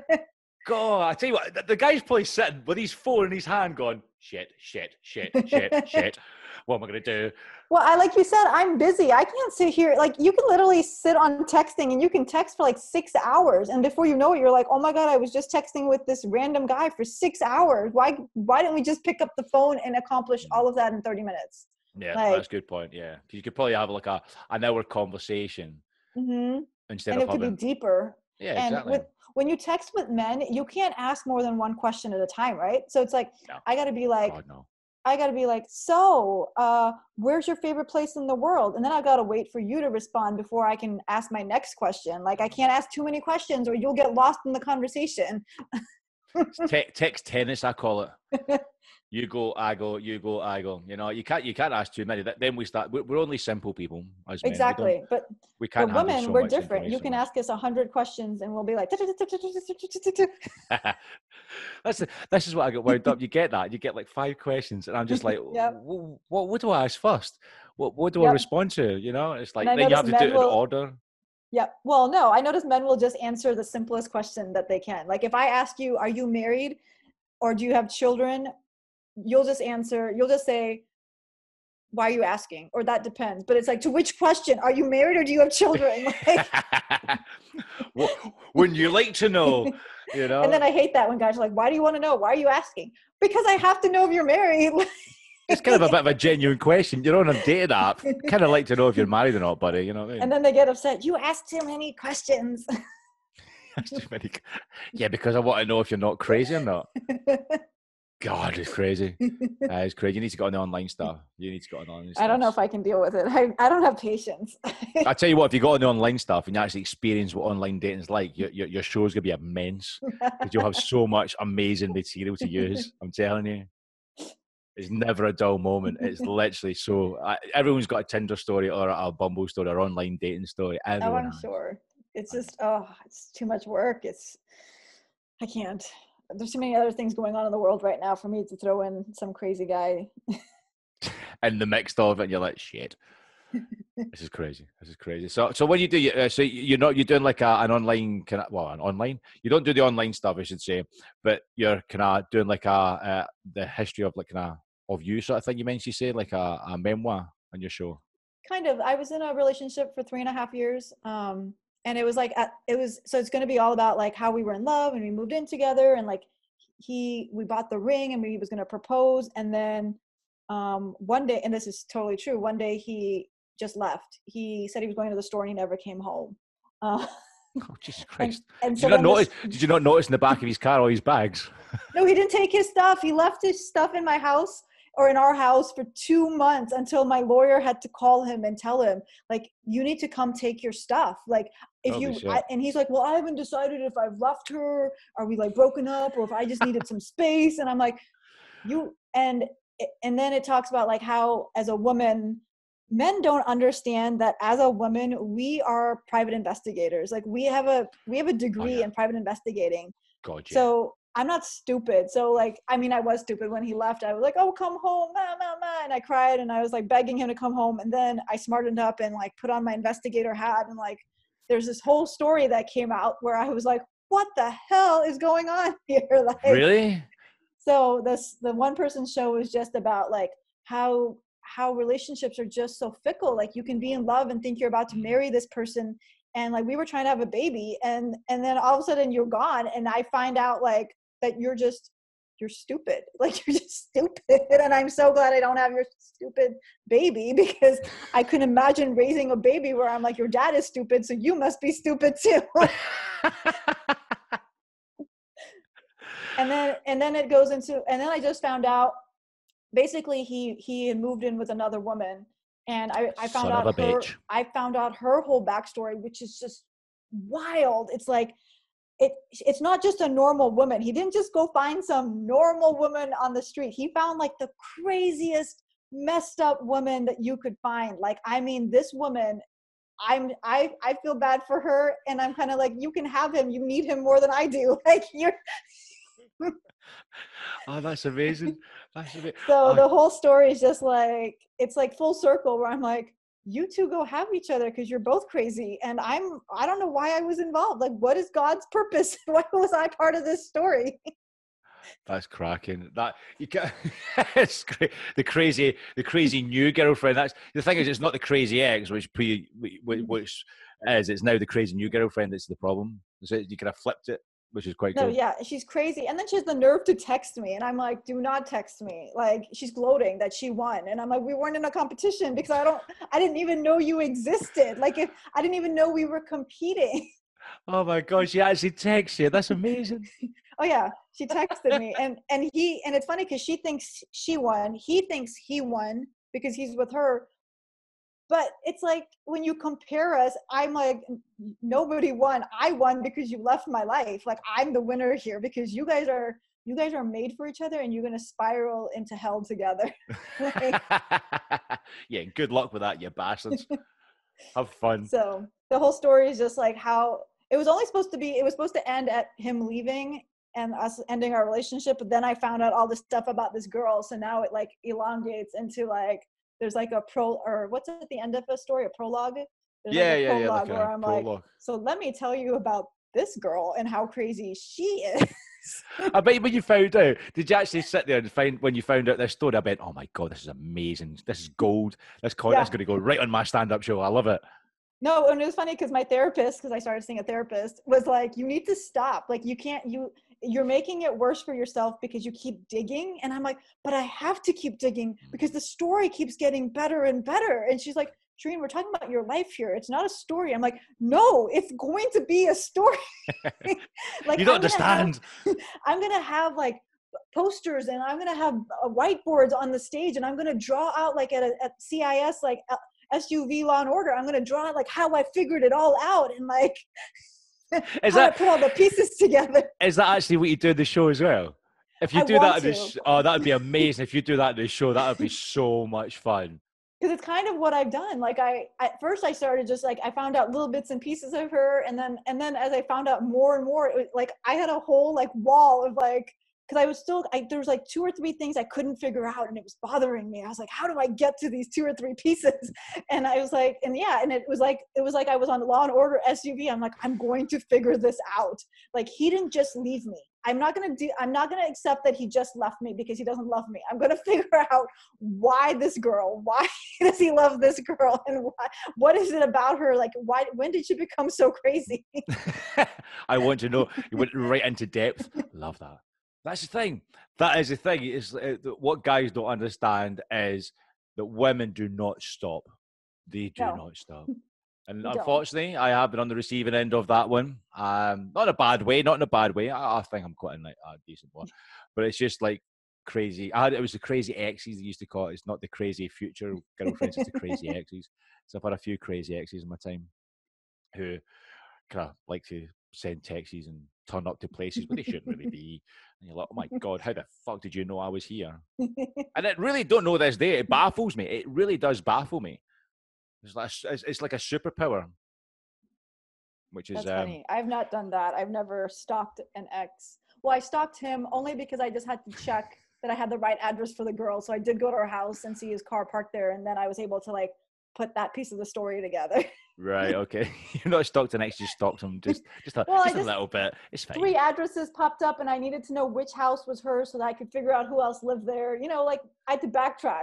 A: God, I tell you what, the, the guy's probably sitting with his phone in his hand going, shit, shit, shit, shit, shit. What am I going to do?
C: Well, I like you said, I'm busy. I can't sit here. Like you can literally sit on texting and you can text for like six hours. And before you know it, you're like, oh my God, I was just texting with this random guy for six hours. Why, why didn't we just pick up the phone and accomplish all of that in thirty minutes?
A: Yeah,
C: like,
A: that's a good point. Yeah. Because you could probably have like a an hour conversation
C: mm-hmm.
A: instead
C: and
A: of
C: it could
A: having...
C: be deeper.
A: Yeah,
C: and
A: exactly.
C: With, when you text with men, you can't ask more than one question at a time, right? So it's like,
A: no.
C: I got to be like,
A: God, no.
C: I got to be like, so uh, where's your favorite place in the world? And then I've got to wait for you to respond before I can ask my next question. Like I can't ask too many questions or you'll get lost in the conversation.
A: Te- text tennis, I call it. You go, I go, you go, I go. You know, you can't you can't ask too many. Then we start. We're only simple people as men.
C: Exactly, but
A: we can't.
C: For women,
A: so
C: we're different. You can ask us a hundred questions, and we'll be like.
A: That's the, this is what I get wound up. You get that. You get like five questions, and I'm just like,
C: yep.
A: what, what? What do I ask first? What? What do
C: yep.
A: I respond to? You know, it's like then you have to do it
C: will,
A: in order.
C: Yeah. Well, no, I notice men will just answer the simplest question that they can. Like if I ask you, "Are you married?" or "Do you have children?" you'll just answer, you'll just say, why are you asking? Or that depends. But it's like, to which question? Are you married or do you have children? Like,
A: well, wouldn't you like to know? You know?
C: And then I hate that when guys are like, why do you want to know? Why are you asking? Because I have to know if you're married.
A: It's kind of a bit of a genuine question. You're on a dating app. Kind of like to know if you're married or not, buddy. You know what I mean?
C: And then they get upset. You ask too many questions.
A: too many. Yeah, because I want to know if you're not crazy or not. God, it's crazy. Uh, it's crazy. You need to get on the online stuff. You need to get on the online stuff.
C: I don't know if I can deal with it. I, I don't have patience.
A: I tell you what, if you go on the online stuff and you actually experience what online dating's like, your your, your show's gonna be immense because you'll have so much amazing material to use. I'm telling you, it's never a dull moment. It's literally so. I, everyone's got a Tinder story or a Bumble story or online dating story.
C: Oh,
A: Everyone
C: I'm
A: has.
C: sure. It's just, oh, it's too much work. It's, I can't. There's too many other things going on in the world right now for me to throw in some crazy guy.
A: In the mix of it, and you're like, shit. This is crazy. This is crazy. So, so when you do, you- uh, so you're not you're doing like a, an online kind of well, an online. You don't do the online stuff, I should say, but you're kind of doing like a uh, the history of like kind of of you sort of thing. You mentioned you say like a, a memoir on your show.
C: Kind of. I was in a relationship for three and a half years. Um, and it was like, at, it was, so it's going to be all about like how we were in love and we moved in together and like he, we bought the ring and we was going to propose. And then um, one day, and this is totally true, one day he just left. He said he was going to the store and he never came home. Uh,
A: Oh Jesus Christ!
C: and
A: Did
C: so
A: you not
C: then this-
A: notice? Did you not notice in the back of his car all his bags?
C: No, he didn't take his stuff. He left his stuff in my house or in our house for two months until my lawyer had to call him and tell him, like, you need to come take your stuff. Like, if
A: Holy
C: you,
A: shit.
C: I, and he's like, well, I haven't decided if I've left her, are we like broken up, or if I just needed some space. And I'm like, you, and, and then it talks about like how as a woman, men don't understand that as a woman, we are private investigators. Like we have a, we have a degree
A: yeah.
C: in private investigating.
A: God, yeah.
C: So I'm not stupid. So like, I mean, I was stupid when he left. I was like, oh, come home, ma, ma, ma. And I cried and I was like begging him to come home. And then I smartened up and like put on my investigator hat. And like, there's this whole story that came out where I was like, what the hell is going on here? Like,
A: Really?
C: So this, the one person show is just about like how, how relationships are just so fickle. Like you can be in love and think you're about to marry this person. And like, we were trying to have a baby and, and then all of a sudden you're gone. And I find out like that you're just, you're stupid. Like you're just stupid. And I'm so glad I don't have your stupid baby because I couldn't imagine raising a baby where I'm like, your dad is stupid. So you must be stupid too. and then, and then it goes into, and then I just found out basically he, he had moved in with another woman. And I, I found
A: Son
C: out
A: of a
C: her,
A: bitch.
C: I found out her whole backstory, which is just wild. It's like, it, it's not just a normal woman. He didn't just go find some normal woman on the street. He found like the craziest messed up woman that you could find. Like, I mean, this woman, I'm, I, I feel bad for her. And I'm kind of like, you can have him. You need him more than I do. Like you're.
A: Oh, that's amazing. That's amazing.
C: So
A: Oh,
C: the whole story is just like, it's like full circle where I'm like, you two go have each other because you're both crazy. And I'm, I don't know why I was involved. Like, what is God's purpose? Why was I part of this story?
A: that's cracking. That you can it's cra- the crazy, the crazy new girlfriend. That's the thing is, it's not the crazy ex, which pre, which, which is. It's now the crazy new girlfriend that's the problem. So you kind of flipped it, which is quite
C: No,
A: good.
C: yeah, she's crazy. And then she has the nerve to text me. And I'm like, do not text me. Like, she's gloating that she won. And I'm like, we weren't in a competition because I don't, I didn't even know you existed. Like, if I didn't even know we were competing.
A: Oh my God, she actually texts you. That's amazing.
C: Oh yeah, she texted me, and and he, and it's funny because she thinks she won, he thinks he won because he's with her, but it's like when you compare us, I'm like, nobody won. I won because you left my life. Like I'm the winner here because you guys are you guys are made for each other, and you're gonna spiral into hell together. Like,
A: yeah, good luck with that, you bastards. Have fun.
C: so the whole story is just like how it was only supposed to be. It was supposed to end at him leaving and us ending our relationship, but then I found out all this stuff about this girl, so now it like elongates into like there's like a pro or what's at the end of a story, a prologue. There's
A: Yeah,
C: like a
A: yeah, yeah,
C: prologue
A: like a
C: where I'm like,
A: prologue.
C: so let me tell you about this girl and how crazy she is.
A: I bet when you found out, did you actually sit there and find when you found out this story? I bet, oh my God, this is amazing. This is gold. This con-
C: Yeah.
A: That's going to go right on my stand-up show. I love it.
C: No, and it was funny because my therapist, because I started seeing a therapist, was like, you need to stop. Like you can't, you, you're making it worse for yourself because you keep digging. And I'm like, but I have to keep digging because the story keeps getting better and better. And she's like, Shereen, we're talking about your life here. It's not a story. I'm like, no, it's going to be a story. Like
A: You don't
C: I'm gonna have-
A: understand.
C: I'm going to have like posters and I'm gonna have uh, whiteboards on the stage and I'm gonna draw out like at a at C I S like uh, S U V Law and Order. I'm gonna draw out like how I figured it all out and like
A: Is
C: how
A: that
C: I put all the pieces together.
A: is that actually what you do in the show as well? If you
C: I
A: do
C: want
A: that in the
C: to.
A: sh- oh, that would be amazing. If you do that in the show, that would be so much fun.
C: Because it's kind of what I've done. Like I, at first I started just like, I found out little bits and pieces of her. And then, and then as I found out more and more, it was like, I had a whole like wall of like, cause I was still, I, there was like two or three things I couldn't figure out and it was bothering me. I was like, how do I get to these two or three pieces? And I was like, and yeah, and it was like, it was like I was on Law and Order S U V. I'm like, I'm going to figure this out. Like he didn't just leave me. I'm not going to do, I'm not going to accept that he just left me because he doesn't love me. I'm going to figure out why this girl, why does he love this girl? And why, what is it about her? Like, why, when did she become so crazy?
A: I want to know. You went right into depth. Love that. That's the thing. That is the thing. Is uh, what guys don't understand is that women do not stop. They do
C: No.
A: not stop. And
C: We don't.
A: unfortunately, I have been on the receiving end of that one. Um, not in a bad way, not in a bad way. I, I think I'm quite a, a decent one. But it's just like crazy. I had, it was the crazy exes they used to call it. It's not the crazy future girlfriends, it's the crazy exes. So I've had a few crazy exes in my time who kind of like to send texts and turn up to places, but they shouldn't really be. And you're like, oh my God, how the fuck did you know I was here? And it really don't know this day. It baffles me. It really does baffle me. It's like it's, it's like a superpower, which is
C: That's
A: um,
C: funny. I've not done that. I've never stalked an ex. Well, I stalked him only because I just had to check that I had the right address for the girl. So I did go to her house and see his car parked there, and then I was able to like put that piece of the story together.
A: right. Okay, you're not stalked an ex, you stalked him just just a,
C: Well, I
A: just a
C: just-
A: little bit. It's fine.
C: Three addresses popped up, and I needed to know which house was hers so that I could figure out who else lived there. You know, like I had to backtrack.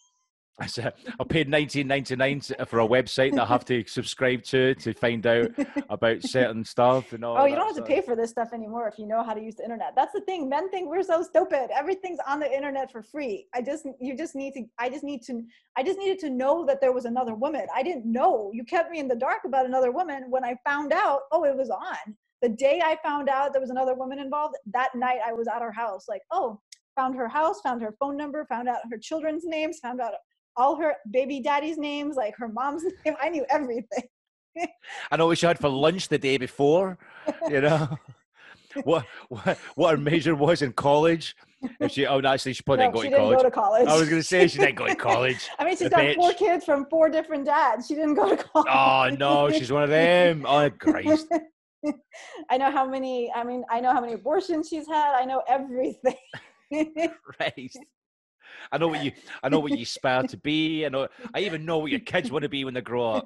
A: I said I paid nineteen ninety-nine for a website that I have to subscribe to to find out about certain stuff and all.
C: Oh, you
A: that
C: don't have to
A: stuff.
C: pay for this stuff anymore if you know how to use the internet. That's the thing. Men think we're so stupid. Everything's on the internet for free. I just, you just need to, I just need to, I just needed to know that there was another woman. I didn't know. You kept me in the dark about another woman. When I found out, oh, it was on. The day I found out there was another woman involved, that night I was at her house. Like, oh, found her house, found her phone number, found out her children's names, found out all her baby daddy's names, like her mom's name. I knew everything.
A: I know what she had for lunch the day before. You know what what what her major was in college. If she oh no, actually she probably
C: No,
A: didn't go
C: she
A: to
C: didn't
A: college.
C: go to college.
A: I was going to say she didn't go to college.
C: I mean, she's
A: The
C: got
A: bitch.
C: four kids from four different dads. She didn't go to college.
A: Oh no, she's one of them. Oh Christ.
C: I know how many, I mean, I know how many abortions she's had. I know everything.
A: Christ. I know what you I know what you aspire to be. I know I even know what your kids want to be when they grow up.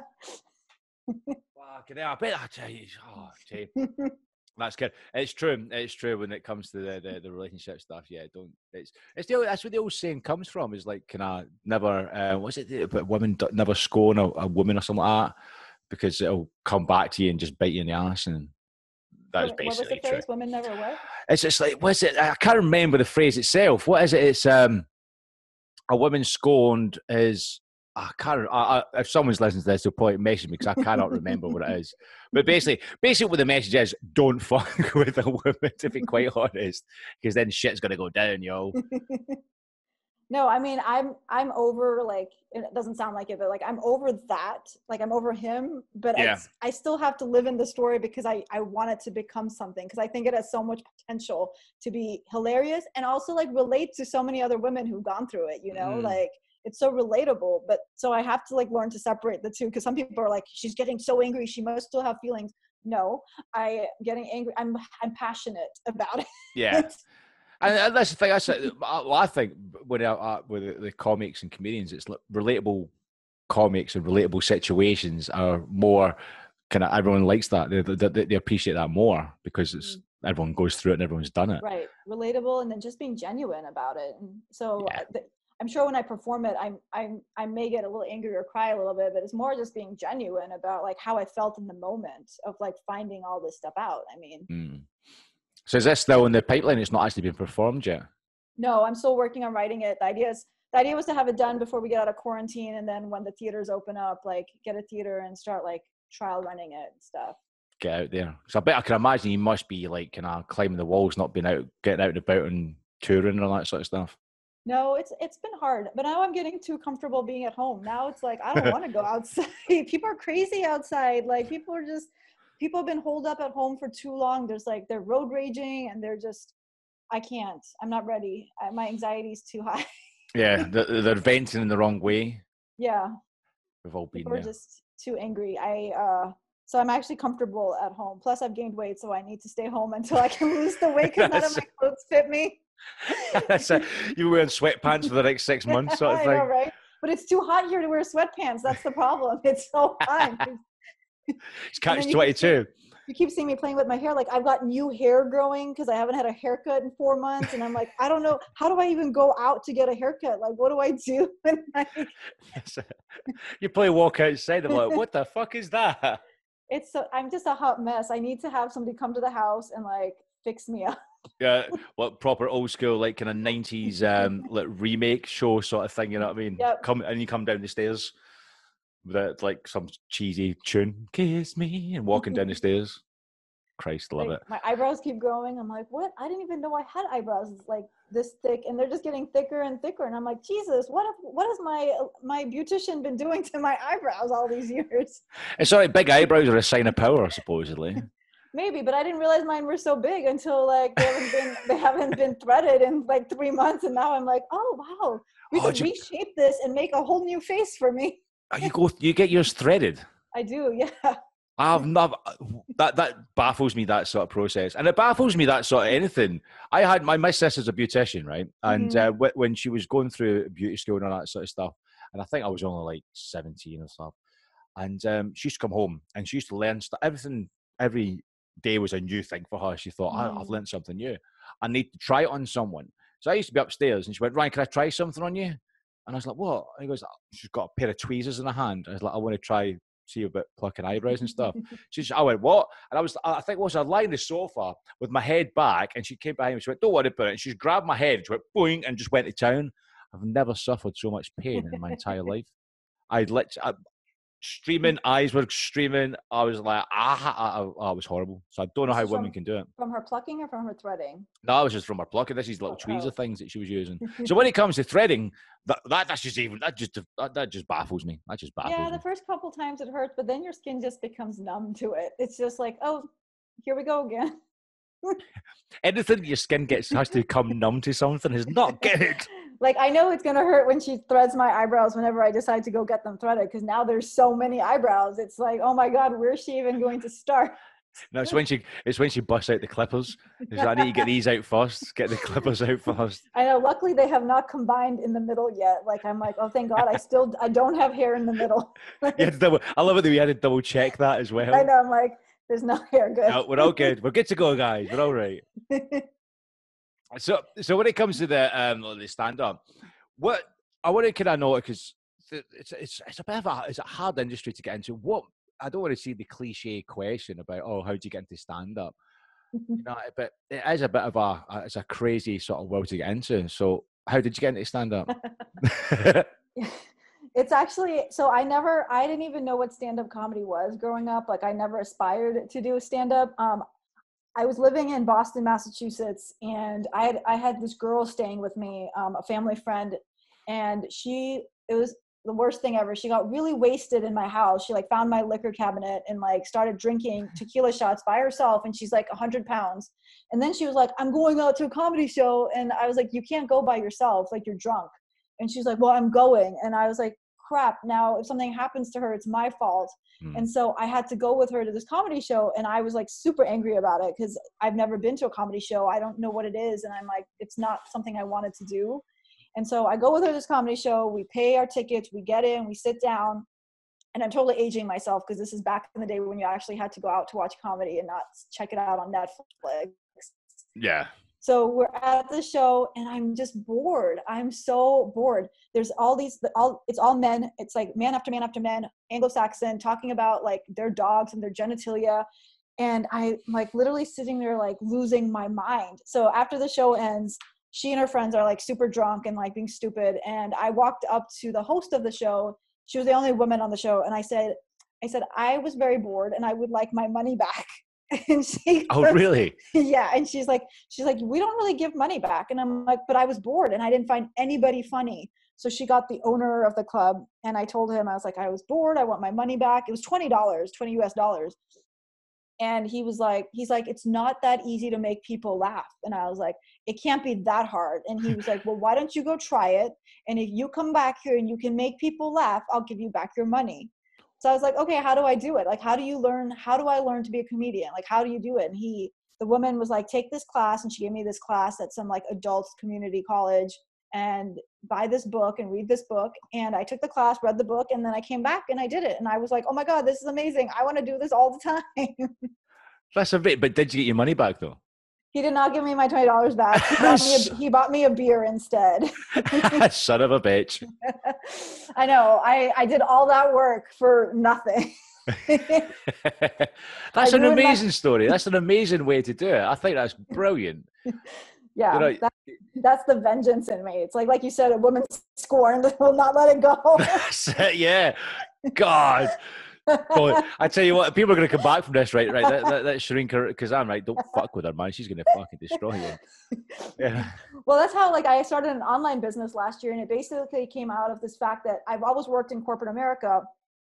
A: Fucking hell, I bet I tell you, oh, gee. That's good. It's true. It's true when it comes to the, the, the relationship stuff. Yeah, don't. It's it's the that's where the old saying comes from. Is like, can I never? Uh, what's it? But women do- never scorn a, a woman or something like that because it'll come back to you and just bite you in the ass. And that is
C: What was
A: basically
C: the
A: true.
C: phrase? Women never what?
A: It's just like, what's it? I can't remember the phrase itself. What is it? It's um, a woman scorned is. I can't. I, I, if someone's listening to this, they'll probably message me because I cannot remember what it is. But basically, basically, what the message is: don't fuck with a woman. To be quite honest, because then shit's gonna go down, yo.
C: No, I mean, I'm I'm over like it doesn't sound like it, but like I'm over that. Like I'm over him, but
A: Yeah.
C: it's, I still have to live in the story because I I want it to become something because I think it has so much potential to be hilarious and also like relate to so many other women who've gone through it. You know,
A: Mm.
C: like it's so relatable. But so I have to like learn to separate the two because some people are like, she's getting so angry, she must still have feelings. No, I getting angry. I'm I'm passionate about it.
A: Yeah. And, and that's the thing. I said. Well, I think with uh, with the, the comics and comedians, it's like relatable comics and relatable situations are more kind of. Everyone likes that. They, they, they appreciate that more because it's everyone goes through it and everyone's done it.
C: Right, relatable, and then just being genuine about it. And so
A: Yeah.
C: uh, th- I'm sure when I perform it, I'm I'm I may get a little angry or cry a little bit, but it's more just being genuine about like how I felt in the moment of like finding all this stuff out. I mean,
A: Mm. So is this still in the pipeline? It's not actually been performed yet.
C: no, I'm still working on writing it. The idea is the idea was to have it done before we get out of quarantine, and then when the theaters open up, like get a theater and start like trial running it and stuff.
A: Get out there. So I bet I can imagine you must be like kind of climbing the walls, not being out, getting out and about and touring and all that sort of stuff?
C: No, it's it's been hard, but now I'm getting too comfortable being at home. Now it's like I don't want to go outside. People are crazy outside. Like people are just people have been holed up at home for too long. There's like they're road raging and they're just I can't. I'm not ready. I, my anxiety is too high.
A: Yeah, they're, they're venting in the wrong way.
C: Yeah,
A: We've all been
C: people are
A: there.
C: just too angry. I uh so I'm actually comfortable at home. Plus I've gained weight, so I need to stay home until I can lose the weight because none of my clothes fit me.
A: That's it. You were wearing sweatpants for the next six months, sort of
C: I
A: thing.
C: know, right? But it's too hot here to wear sweatpants. That's the problem. It's so hot.
A: It's catch
C: you
A: twenty-two.
C: You keep seeing me playing with my hair. Like I've got new hair growing because I haven't had a haircut in four months. And I'm like, I don't know. How do I even go out to get a haircut? Like, what do I do? And like,
A: You probably walk outside and like, what the fuck is that?
C: it's so, I'm just a hot mess. I need to have somebody come to the house and like fix me up.
A: Yeah, what proper old school, like kind of nineties um like remake show sort of thing, you know what I mean?
C: Yep.
A: Come and you come down the stairs with a, like some cheesy tune, kiss me, and walking down the stairs. Christ, love
C: Like,
A: it.
C: my eyebrows keep growing. I'm like, what? I didn't even know I had eyebrows like this thick, and they're just getting thicker and thicker. And I'm like, Jesus, what? Have, what has my my beautician been doing to my eyebrows all these years?
A: It's all right, big eyebrows are a sign of power, supposedly.
C: Maybe, but I didn't realize mine were so big until like they haven't been they haven't been threaded in like three months, and now I'm like, oh wow, we
A: Oh,
C: could
A: you-
C: reshape this and make a whole new face for me.
A: Oh, you go, you get yours threaded.
C: I do, yeah.
A: I've never that that baffles me, that sort of process, and it baffles me that sort of anything. I had my my sister's a beautician, right? And
C: Mhm.
A: uh, wh- when she was going through beauty school and all that sort of stuff, and I think I was only like seventeen or stuff, and um, she used to come home and she used to learn stuff. Everything every day was a new thing for her. She thought, I- I've
C: Mm.
A: learned something new. I need to try it on someone. So I used to be upstairs, and she went, Ryan, can I try something on you? And I was like, what? And he goes, she's got a pair of tweezers in her hand. I was like, I want to try, see about plucking eyebrows and stuff. She's, I went, what? And I was, I think, was I lying on the sofa with my head back, and she came behind me. She went, don't worry about it. And she grabbed my head, she went, boing, and just went to town. I've never suffered so much pain in my entire life. I'd let, I, streaming, eyes were streaming. I was like, ah, I, I, I was horrible. So I don't know
C: This
A: how
C: is
A: women
C: from-
A: can do it.
C: From her plucking or from her threading?
A: No, it was just from her plucker. This is little
C: Oh,
A: tweezer
C: oh.
A: things that she was using. So when it comes to threading, that, that that's just even that just that, that just baffles me. That just baffles
C: Yeah,
A: me.
C: the first couple times it hurts, but then your skin just becomes numb to it. It's just like, oh, here we go again.
A: Anything your skin gets has to become numb to something is not good.
C: Like I know it's gonna hurt when she threads my eyebrows whenever I decide to go get them threaded, because now there's so many eyebrows. It's like, oh my god, where's she even going to start?
A: No, it's when she it's when she busts out the clippers. It's like, I need to get these out first. Get the clippers out first.
C: I know. Luckily, they have not combined in the middle yet. Like I'm like, oh, thank God, I still I don't have hair in the middle.
A: You had to double, I love it that we had to double check that as well.
C: I know. I'm like, there's no hair. Good.
A: No, we're all good. We're good to go, guys. We're all right. So, so when it comes to the um the stand up, what I want to kind of know, because it's it's it's a bit of a it's a hard industry to get into. What I don't want to see the cliche question about, oh, how do you get into stand up? You know, but it is a bit of a it's a crazy sort of world to get into. So, how did you get into stand up?
C: It's actually, so I never, I didn't even know what stand-up comedy was growing up. Like I never aspired to do stand-up. Um, I was living in Boston, Massachusetts, and I had, I had this girl staying with me, um, a family friend, and she, it was the worst thing ever. She got really wasted in my house. She like found my liquor cabinet and like started drinking tequila shots by herself. And she's like a hundred pounds. And then she was like, I'm going out to a comedy show. And I was like, you can't go by yourself. Like you're drunk. And she's like, well, I'm going. And I was like, crap, now if something happens to her, it's my fault.
A: Hmm.
C: And so I had to go with her to this comedy show, and I was like super angry about it because I've never been to a comedy show. I don't know what it is, and I'm like, it's not something I wanted to do. And so I go with her to this comedy show, we pay our tickets, we get in, we sit down, and I'm totally aging myself because this is back in the day when you actually had to go out to watch comedy and not check it out on Netflix.
A: Yeah.
C: So we're at the show and I'm just bored. I'm so bored. There's all these, all it's all men. It's like man after man after man, Anglo-Saxon, talking about like their dogs and their genitalia. And I'm like literally sitting there like losing my mind. So after the show ends, she and her friends are like super drunk and like being stupid. And I walked up to the host of the show. She was the only woman on the show. And I said, I said, I was very bored and I would like my money back. And she
A: Oh,
C: goes,
A: really?
C: yeah. And she's like, she's like, we don't really give money back. And I'm like, but I was bored and I didn't find anybody funny. So she got the owner of the club and I told him, I was like, I was bored. I want my money back. It was twenty dollars, twenty U S dollars. And he was like, he's like, it's not that easy to make people laugh. And I was like, it can't be that hard. And he was like, well, why don't you go try it? And if you come back here and you can make people laugh, I'll give you back your money. So I was like, okay, how do I do it? Like, how do you learn? How do I learn to be a comedian? Like, how do you do it? And he, the woman was like, take this class. And she gave me this class at some like adults community college, and buy this book and read this book. And I took the class, read the book, and then I came back and I did it. And I was like, oh my God, this is amazing. I want to do this all the time.
A: That's a bit, but did you get your money back though?
C: He did not give me my twenty dollars back. He bought me a, he bought me a beer instead.
A: Son of a bitch.
C: I know. I, I did all that work for nothing.
A: That's
C: I
A: an
C: ruined my-
A: amazing story. That's an amazing way to do it. I think that's brilliant.
C: Yeah,
A: You know-
C: that, that's the vengeance in me. It's like, like you said, a woman scorned will not let it go.
A: Yeah. God. God. I tell you what, people are going to come back from this, right? Right. That, that, that Shireen Kazan, right? Don't fuck with her, man. She's going to fucking destroy you. Yeah.
C: Well, that's how, like, I started an online business last year, and it basically came out of this fact that I've always worked in corporate America,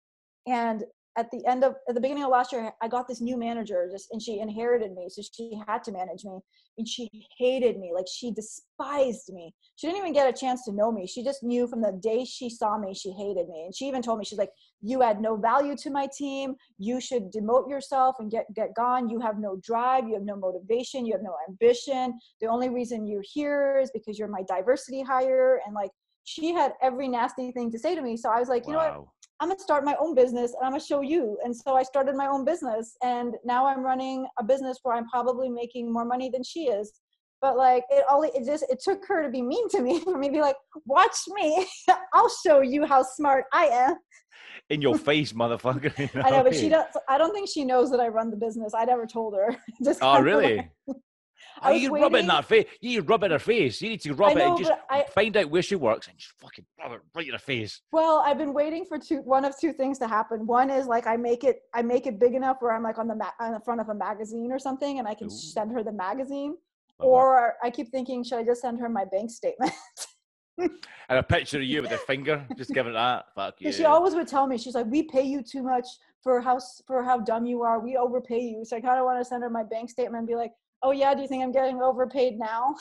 C: and at the end of at the beginning of last year, I got this new manager, just and she inherited me, so she had to manage me, and she hated me, like she despised me. She didn't even get a chance to know me. She just knew from the day she saw me, she hated me, and she even told me, she's like, "You add no value to my team. You should demote yourself and get get gone. You have no drive. You have no motivation. You have no ambition. The only reason you're here is because you're my diversity hire." And like, she had every nasty thing to say to me. So I was like, you know what?
A: Wow.
C: I'm gonna start my own business and I'm gonna show you. And so I started my own business, and now I'm running a business where I'm probably making more money than she is. But like, it only, it just, it took her to be mean to me, for me to be like, watch me, I'll show you how smart I am.
A: In your face, motherfucker. You know
C: I know,
A: what
C: but
A: I
C: she
A: mean?
C: does, I don't think she knows that I run the business. I never told her. Just
A: Oh,
C: kinda
A: really?
C: like-
A: Oh,
C: I was
A: you rub it in
C: waiting-
A: that face. You rub it in her face. You need to
C: I
A: rub it
C: know,
A: and just
C: but I-
A: find out where she works and just fucking rub it right in her face.
C: Well, I've been waiting for two, one of two things to happen. One is like I make it, I make it big enough where I'm like on the ma- on the front of a magazine or something, and I can
A: Ooh.
C: send her the magazine.
A: Love
C: Or I keep thinking, should I just send her my bank statement?
A: And a picture of you with a finger, just give it that. Fuck you.
C: Because she always would tell me, she's like, "We pay you too much for how s- for how dumb you are. We overpay you." So I kind of want to send her my bank statement and be like, "Oh yeah, do you think I'm getting overpaid now?"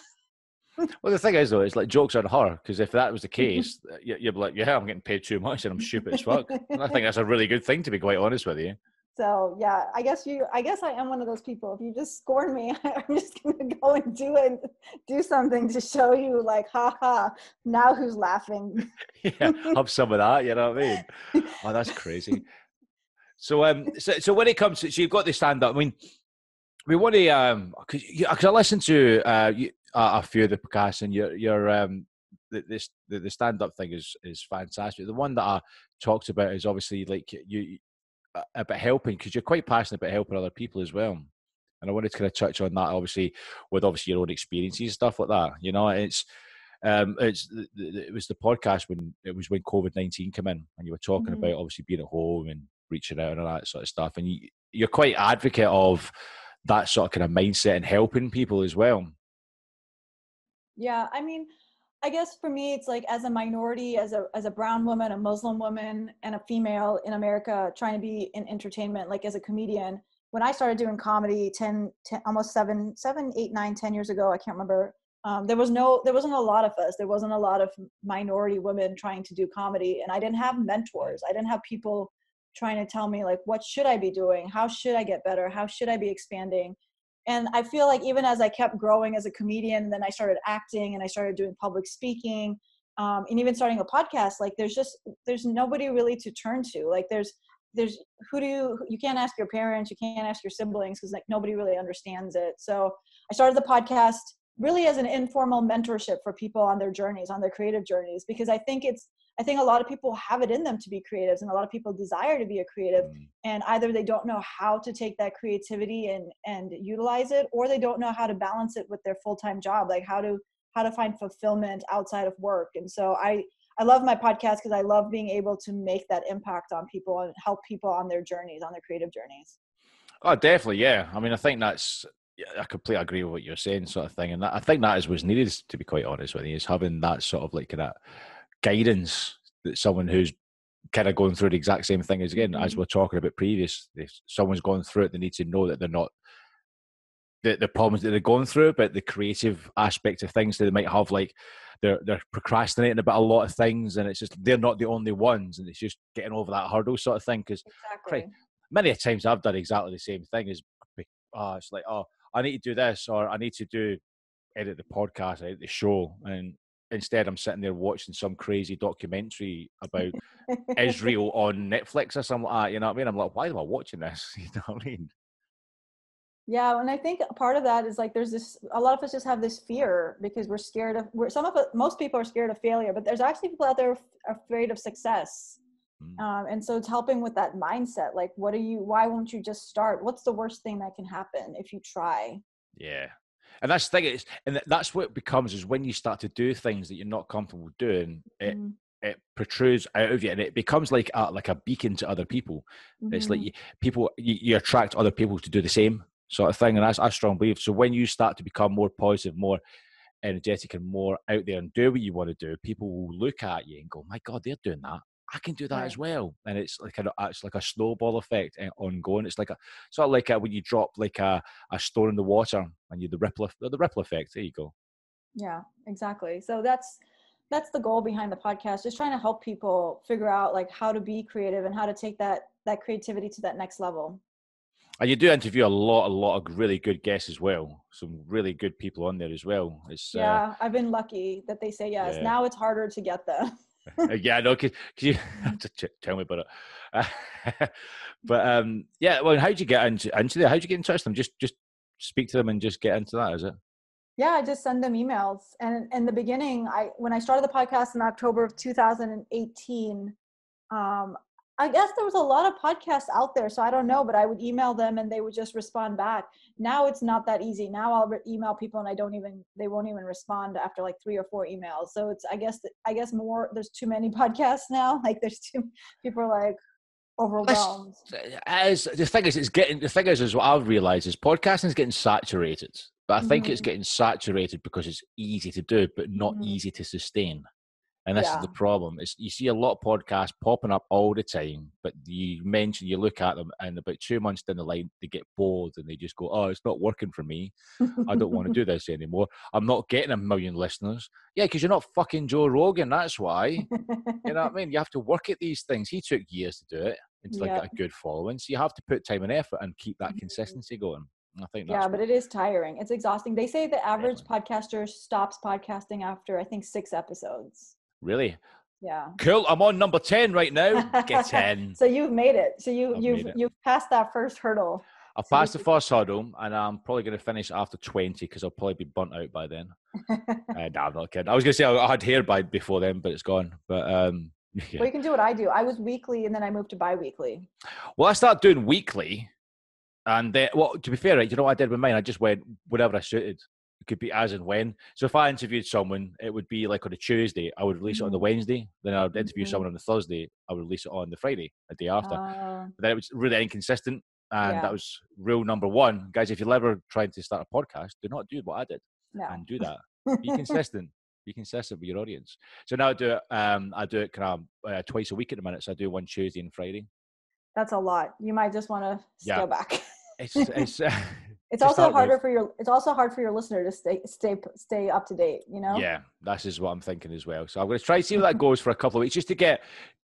A: Well, the thing is, though, it's like jokes on her, because if that was the case, you- you'd be like, yeah, I'm getting paid too much and I'm stupid as fuck. And I think that's a really good thing, to be quite honest with you.
C: So yeah, I guess you, I guess I am one of those people. If you just scorn me, I'm just gonna go and do it, do something to show you, like, ha ha. Now who's laughing?
A: Yeah, have some of that, you know what I mean? Oh, that's crazy. So, um, so, so when it comes to, so you've got the stand up, I mean, we want to, um, because I listened to uh, you, uh, a few of the podcasts, and your, your, um, the, this, the, the stand up thing is, is fantastic. The one that I talked about is obviously like you, uh, about helping, because you're quite passionate about helping other people as well. And I wanted to kind of touch on that, obviously, with obviously your own experiences and stuff like that. You know, it's, um, it's, it was the podcast when it was when COVID nineteen came in, and you were talking
C: Mhm.
A: about obviously being at home and reaching out and all that sort of stuff. And you, you're quite advocate of that sort of kind of mindset and helping people as well.
C: Yeah, I mean, I guess for me, it's like as a minority, as a as a brown woman, a Muslim woman, and a female in America trying to be in entertainment, like as a comedian. When I started doing comedy ten, ten almost seven, seven, eight, nine, ten years ago, I can't remember. Um, there was no, there wasn't a lot of us. There wasn't a lot of minority women trying to do comedy, and I didn't have mentors. I didn't have people trying to tell me like, what should I be doing? How should I get better? How should I be expanding? And I feel like even as I kept growing as a comedian, and then I started acting and I started doing public speaking, um, and even starting a podcast, like there's just, there's nobody really to turn to. Like there's, there's, who do you, you can't ask your parents, you can't ask your siblings, because like nobody really understands it. So I started the podcast really as an informal mentorship for people on their journeys, on their creative journeys, because I think it's, I think a lot of people have it in them to be creatives, and a lot of people desire to be a creative,
A: Mm.
C: and either they don't know how to take that creativity and and utilize it, or they don't know how to balance it with their full-time job, like how to how to find fulfillment outside of work. And so I I love my podcast because I love being able to make that impact on people and help people on their journeys, on their creative journeys.
A: Oh, definitely, yeah. I mean, I think that's, yeah, I completely agree with what you're saying, sort of thing. And that, I think that is what's needed, to be quite honest with you, is having that sort of like that guidance that someone who's kind of going through the exact same thing as, again, as
C: Mhm.
A: we're talking about previous, if someone's going through it, they need to know that they're not, the, the problems that they're going through, but the creative aspect of things that they might have, like they're they're procrastinating about a lot of things, and it's just they're not the only ones, and it's just getting over that hurdle sort of thing. Because
C: Exactly.
A: many a times I've done exactly the same thing. Is oh, it's like, oh, I need to do this, or I need to do edit the podcast, edit the show, and instead I'm sitting there watching some crazy documentary about Israel on Netflix or something like that. You know what I mean? I'm like, why am I watching this? You know what I mean?
C: Yeah, and I think part of that is like there's this. A lot of us just have this fear because we're scared of. We're some of it. Most people are scared of failure, but there's actually people out there f- afraid of success.
A: Mm.
C: Um, and so it's helping with that mindset. Like, what are you? Why won't you just start? What's the worst thing that can happen if you try?
A: Yeah. And that's the thing is, and th- that's what it becomes is when you start to do things that you're not comfortable doing, it
C: Mm-hmm.
A: it protrudes out of you, and it becomes like a, like a beacon to other people. It's like
C: Mm-hmm.
A: you, people you, you attract other people to do the same sort of thing, and that's I strongly believe. So when you start to become more positive, more energetic, and more out there and do what you want to do, people will look at you and go, "My God, they're doing that. I can do that
C: Right.
A: as well." And it's like a it's like a snowball effect uh, ongoing. It's like a sort of like a, when you drop like a, a stone in the water and you the ripple eff- the ripple effect. There you go.
C: Yeah, exactly. So that's that's the goal behind the podcast, just trying to help people figure out like how to be creative and how to take that that creativity to that next level.
A: And you do interview a lot, a lot of really good guests as well. Some really good people on there as well. It's uh,
C: Yeah, I've been lucky that they say yes.
A: yeah,
C: Now it's harder to get them.
A: Uh, yeah. No, could, could you t- t- tell me about it? Uh, but um, yeah. Well, how'd you get into into there? How'd you get in touch with them? Just just speak to them and just get into that. Is it?
C: Yeah, I just send them emails. And in the beginning, I when I started the podcast in October of two thousand eighteen, um, I guess there was a lot of podcasts out there, so I don't know, but I would email them and they would just respond back. Now it's not that easy. Now I'll re- email people and I don't even they won't even respond after like three or four emails. So it's I guess I guess more there's too many podcasts now. Like there's too people are like
A: This,
C: overwhelmed.
A: as the thing is, it's getting the thing is, is what I've realised is podcasting is getting saturated. But I think it's
C: Hmm.
A: getting saturated because it's easy to do, but not
C: Hmm.
A: easy to sustain. And this is
C: Yeah.
A: the problem. It's you see a lot of podcasts popping up all the time, but you mention you look at them, and about two months down the line, they get bored and they just go, "Oh, it's not working for me. I don't want to do this anymore. I'm not getting a million listeners." Yeah, because you're not fucking Joe Rogan. That's why. You know what I mean? You have to work at these things. He took years to do it until I
C: Yeah.
A: got a good following. So you have to put time and effort and keep that
C: Mhm.
A: consistency going. And I think
C: Yeah,
A: that's
C: but
A: what
C: it is tiring. It's exhausting. They say the average
A: definitely
C: podcaster stops podcasting after I think six episodes.
A: really
C: Yeah.
A: cool. I'm on number ten right now. Get in.
C: So you've made it. So you
A: I've
C: you've
A: made it.
C: you've passed that first hurdle.
A: I've
C: So
A: passed
C: this
A: the
C: is
A: first hurdle, and I'm probably going to finish after twenty because I'll probably be burnt out by then. Uh, no, I'm not kidding. I was going to say I had hair by before then, but it's gone. But um, yeah.
C: Well, you can do what I do. I was weekly and then I moved to bi-weekly.
A: Well, I started doing weekly, and then, well, to be fair, right, you know what I did with mine? I just went whatever I suited. It could be as and when. So if I interviewed someone, it would be like on a Tuesday. I would release it on the
C: Mhm.
A: Wednesday. Then I would interview
C: Mhm.
A: someone on the Thursday. I would release it on the Friday, the day after.
C: Uh,
A: But then it was really inconsistent. And that
C: yeah.
A: was rule number one. Guys, if you're ever trying to start a podcast, do not do what I did
C: No.
A: and do that. Be consistent. Be consistent with your audience. So now I do it, um, I do it kind of uh, twice a week at the minute. So I do one Tuesday and Friday.
C: That's a lot. You might just want to
A: Yeah.
C: scale back.
A: It's, it's, uh,
C: It's
A: to
C: also
A: start
C: harder
A: with.
C: for your it's also hard for your listener to stay stay stay up to date, you know?
A: Yeah, that's is what I'm thinking as well. So I'm going to try and see how that goes for a couple of weeks just to get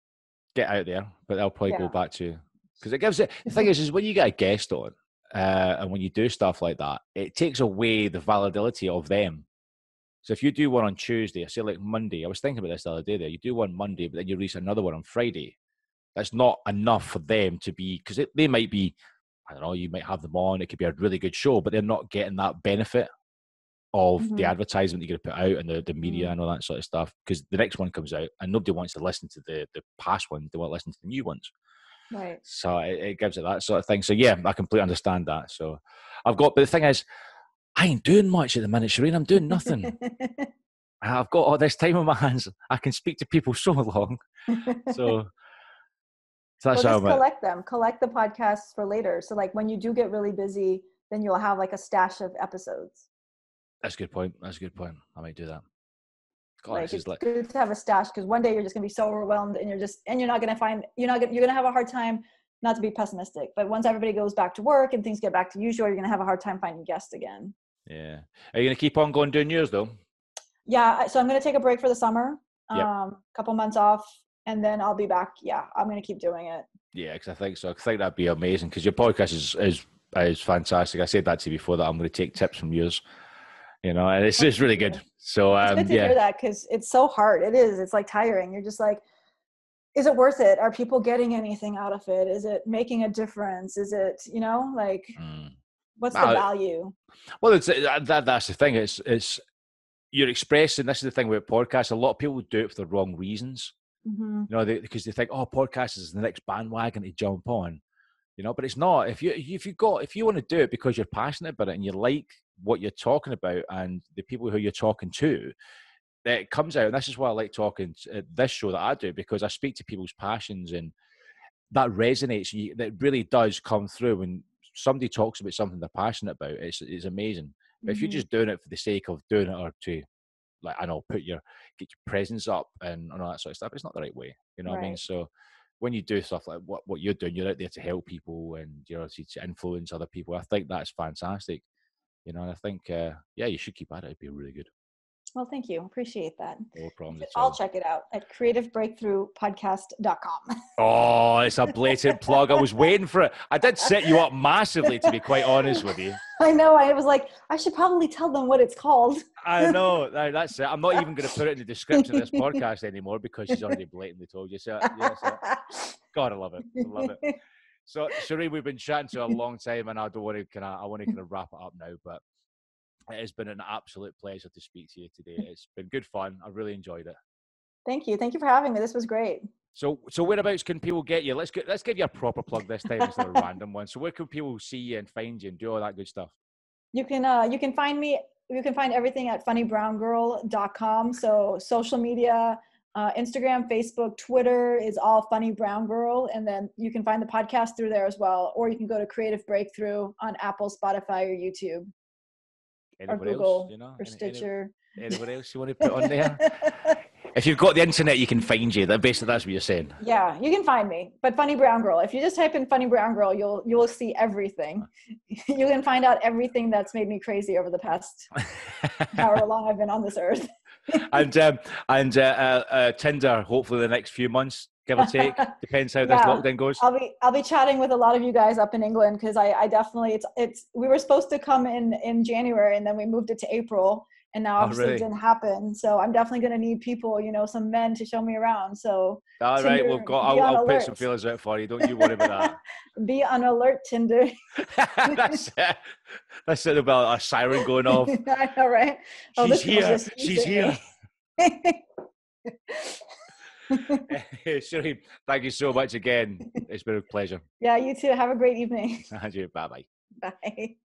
A: get out there. But I'll probably go
C: Yeah.
A: back to because it gives it. The thing is, is when you get a guest on uh, and when you do stuff like that, it takes away the validity of them. So if you do one on Tuesday, I say like Monday. I was thinking about this the other day. There, you do one Monday, but then you release another one on Friday. That's not enough for them to be because they might be. I don't know. You might have them on. It could be a really good show, but they're not getting that benefit of the
C: Mhm.
A: advertisement you're going to put out and the, the media
C: Mhm.
A: and all that sort of stuff because the next one comes out and nobody wants to listen to the, the past ones. They want to listen to the new ones.
C: Right.
A: So it, it gives it that sort of thing. So yeah, I completely understand that. So I've got, but the thing is, I ain't doing much at the minute, Shireen. I'm doing nothing. I've got all this time on my hands. I can speak to people so long. So So that's
C: Well,
A: how
C: just
A: I'm.
C: collect them. Collect the podcasts for later. So like when you do get really busy, then you'll have like a stash of episodes.
A: That's a good point. That's a good point. I might do that. God,
C: Like
A: this is
C: it's
A: like.
C: good to have a stash because one day you're just gonna be so overwhelmed and you're just and you're not gonna find you're not gonna you're gonna have a hard time. Not to be pessimistic, but once everybody goes back to work and things get back to usual, you're gonna have a hard time finding guests again.
A: Yeah. Are you gonna keep on going doing yours though?
C: Yeah, so I'm gonna take a break for the summer,
A: Yep.
C: um, couple months off, and then I'll be back. Yeah, I'm gonna keep doing it.
A: Yeah, because I think so. I think that'd be amazing because your podcast is is is fantastic. I said that to you before that I'm going to take tips from yours. You know, and it's it's really good. So
C: It's
A: um,
C: good to
A: yeah.
C: hear that because it's so hard. It is. It's like tiring. You're just like, is it worth it? Are people getting anything out of it? Is it making a difference? Is it, you know, like,
A: Mm.
C: what's
A: Well,
C: the value?
A: Well, it's, that, that that's the thing. It's it's you're expressing. This is the thing with podcasts. A lot of people do it for the wrong reasons.
C: Mm-hmm.
A: You know, they, because they think, oh, podcast is the next bandwagon to jump on. You know, but it's not. If you if you got if you want to do it because you're passionate about it and you like what you're talking about and the people who you're talking to, it comes out. And this is why I like talking at this show that I do, because I speak to people's passions and that resonates. You, that really does come through when somebody talks about something they're passionate about. It's it's amazing. But if you're
C: Mm-hmm.
A: just doing it for the sake of doing it or to, like, I know, put your get your presence up and, and all that sort of stuff, it's not the right way. You know what I mean?
C: Right.
A: So when you do stuff like what, what you're doing, you're out there to help people and you're to influence other people. I think that's fantastic. You know, and I think uh, yeah, you should keep at it. It'd be really good.
C: Well, thank you. Appreciate that.
A: No problem at
C: I'll
A: all.
C: check it out at creative breakthrough podcast dot com.
A: Oh, it's a blatant plug. I was waiting for it. I did set you up massively, to be quite honest with you.
C: I know. I was like, I should probably tell them what it's called.
A: I know. That- That's it. I'm not even going to put it in the description of this podcast anymore because she's already blatantly told you. So, yeah, so God, I love it. I love it. So, Shireen, we've been chatting to a long time, and I don't want to kind of, I want to kind of wrap it up now, but it has been an absolute pleasure to speak to you today. It's been good fun. I really enjoyed it.
C: Thank you. Thank you for having me. This was great.
A: So, so whereabouts can people get you? Let's get, let's give you a proper plug this time instead of a random one. So, where can people see you and find you and do all that good stuff?
C: You can uh, you can find me. You can find everything at funny brown girl dot com. So social media, uh, Instagram, Facebook, Twitter is all Funny Brown Girl, and then you can find the podcast through there as well. Or you can go to Creative Breakthrough on Apple, Spotify, or YouTube,
A: Anybody
C: or Google,
A: else, you know,
C: or
A: Any- any-
C: Stitcher.
A: anybody else you want to put on there? If you've got the internet, you can find you. That basically that's what you're saying.
C: Yeah, you can find me. But Funny Brown Girl, if you just type in Funny Brown Girl, you'll you'll see everything. You can find out everything that's made me crazy over the past however long I've been on this earth.
A: and um, and uh, uh, uh, Tinder, hopefully the next few months, give or take, depends how this
C: Yeah.
A: lockdown goes.
C: I'll be I'll be chatting with a lot of you guys up in England because I, I definitely it's it's we were supposed to come in in January and then we moved it to April and now
A: Oh,
C: obviously
A: really?
C: it didn't happen. So I'm definitely gonna need people, you know, some men to show me around. So
A: All right,
C: Tinder,
A: we've got.
C: be
A: I'll,
C: on
A: I'll put
C: alert.
A: some feelers out for you. Don't you worry about
C: be on alert, Tinder.
A: that. That's it. That's it. About a siren going off.
C: I know, right? Oh,
A: She's
C: this girl's
A: here.
C: just
A: She's
C: using
A: here.
C: me.
A: Shireen, thank you so much again. It's been a pleasure.
C: Yeah, you too. Have a great evening.
A: Bye bye.
C: Bye.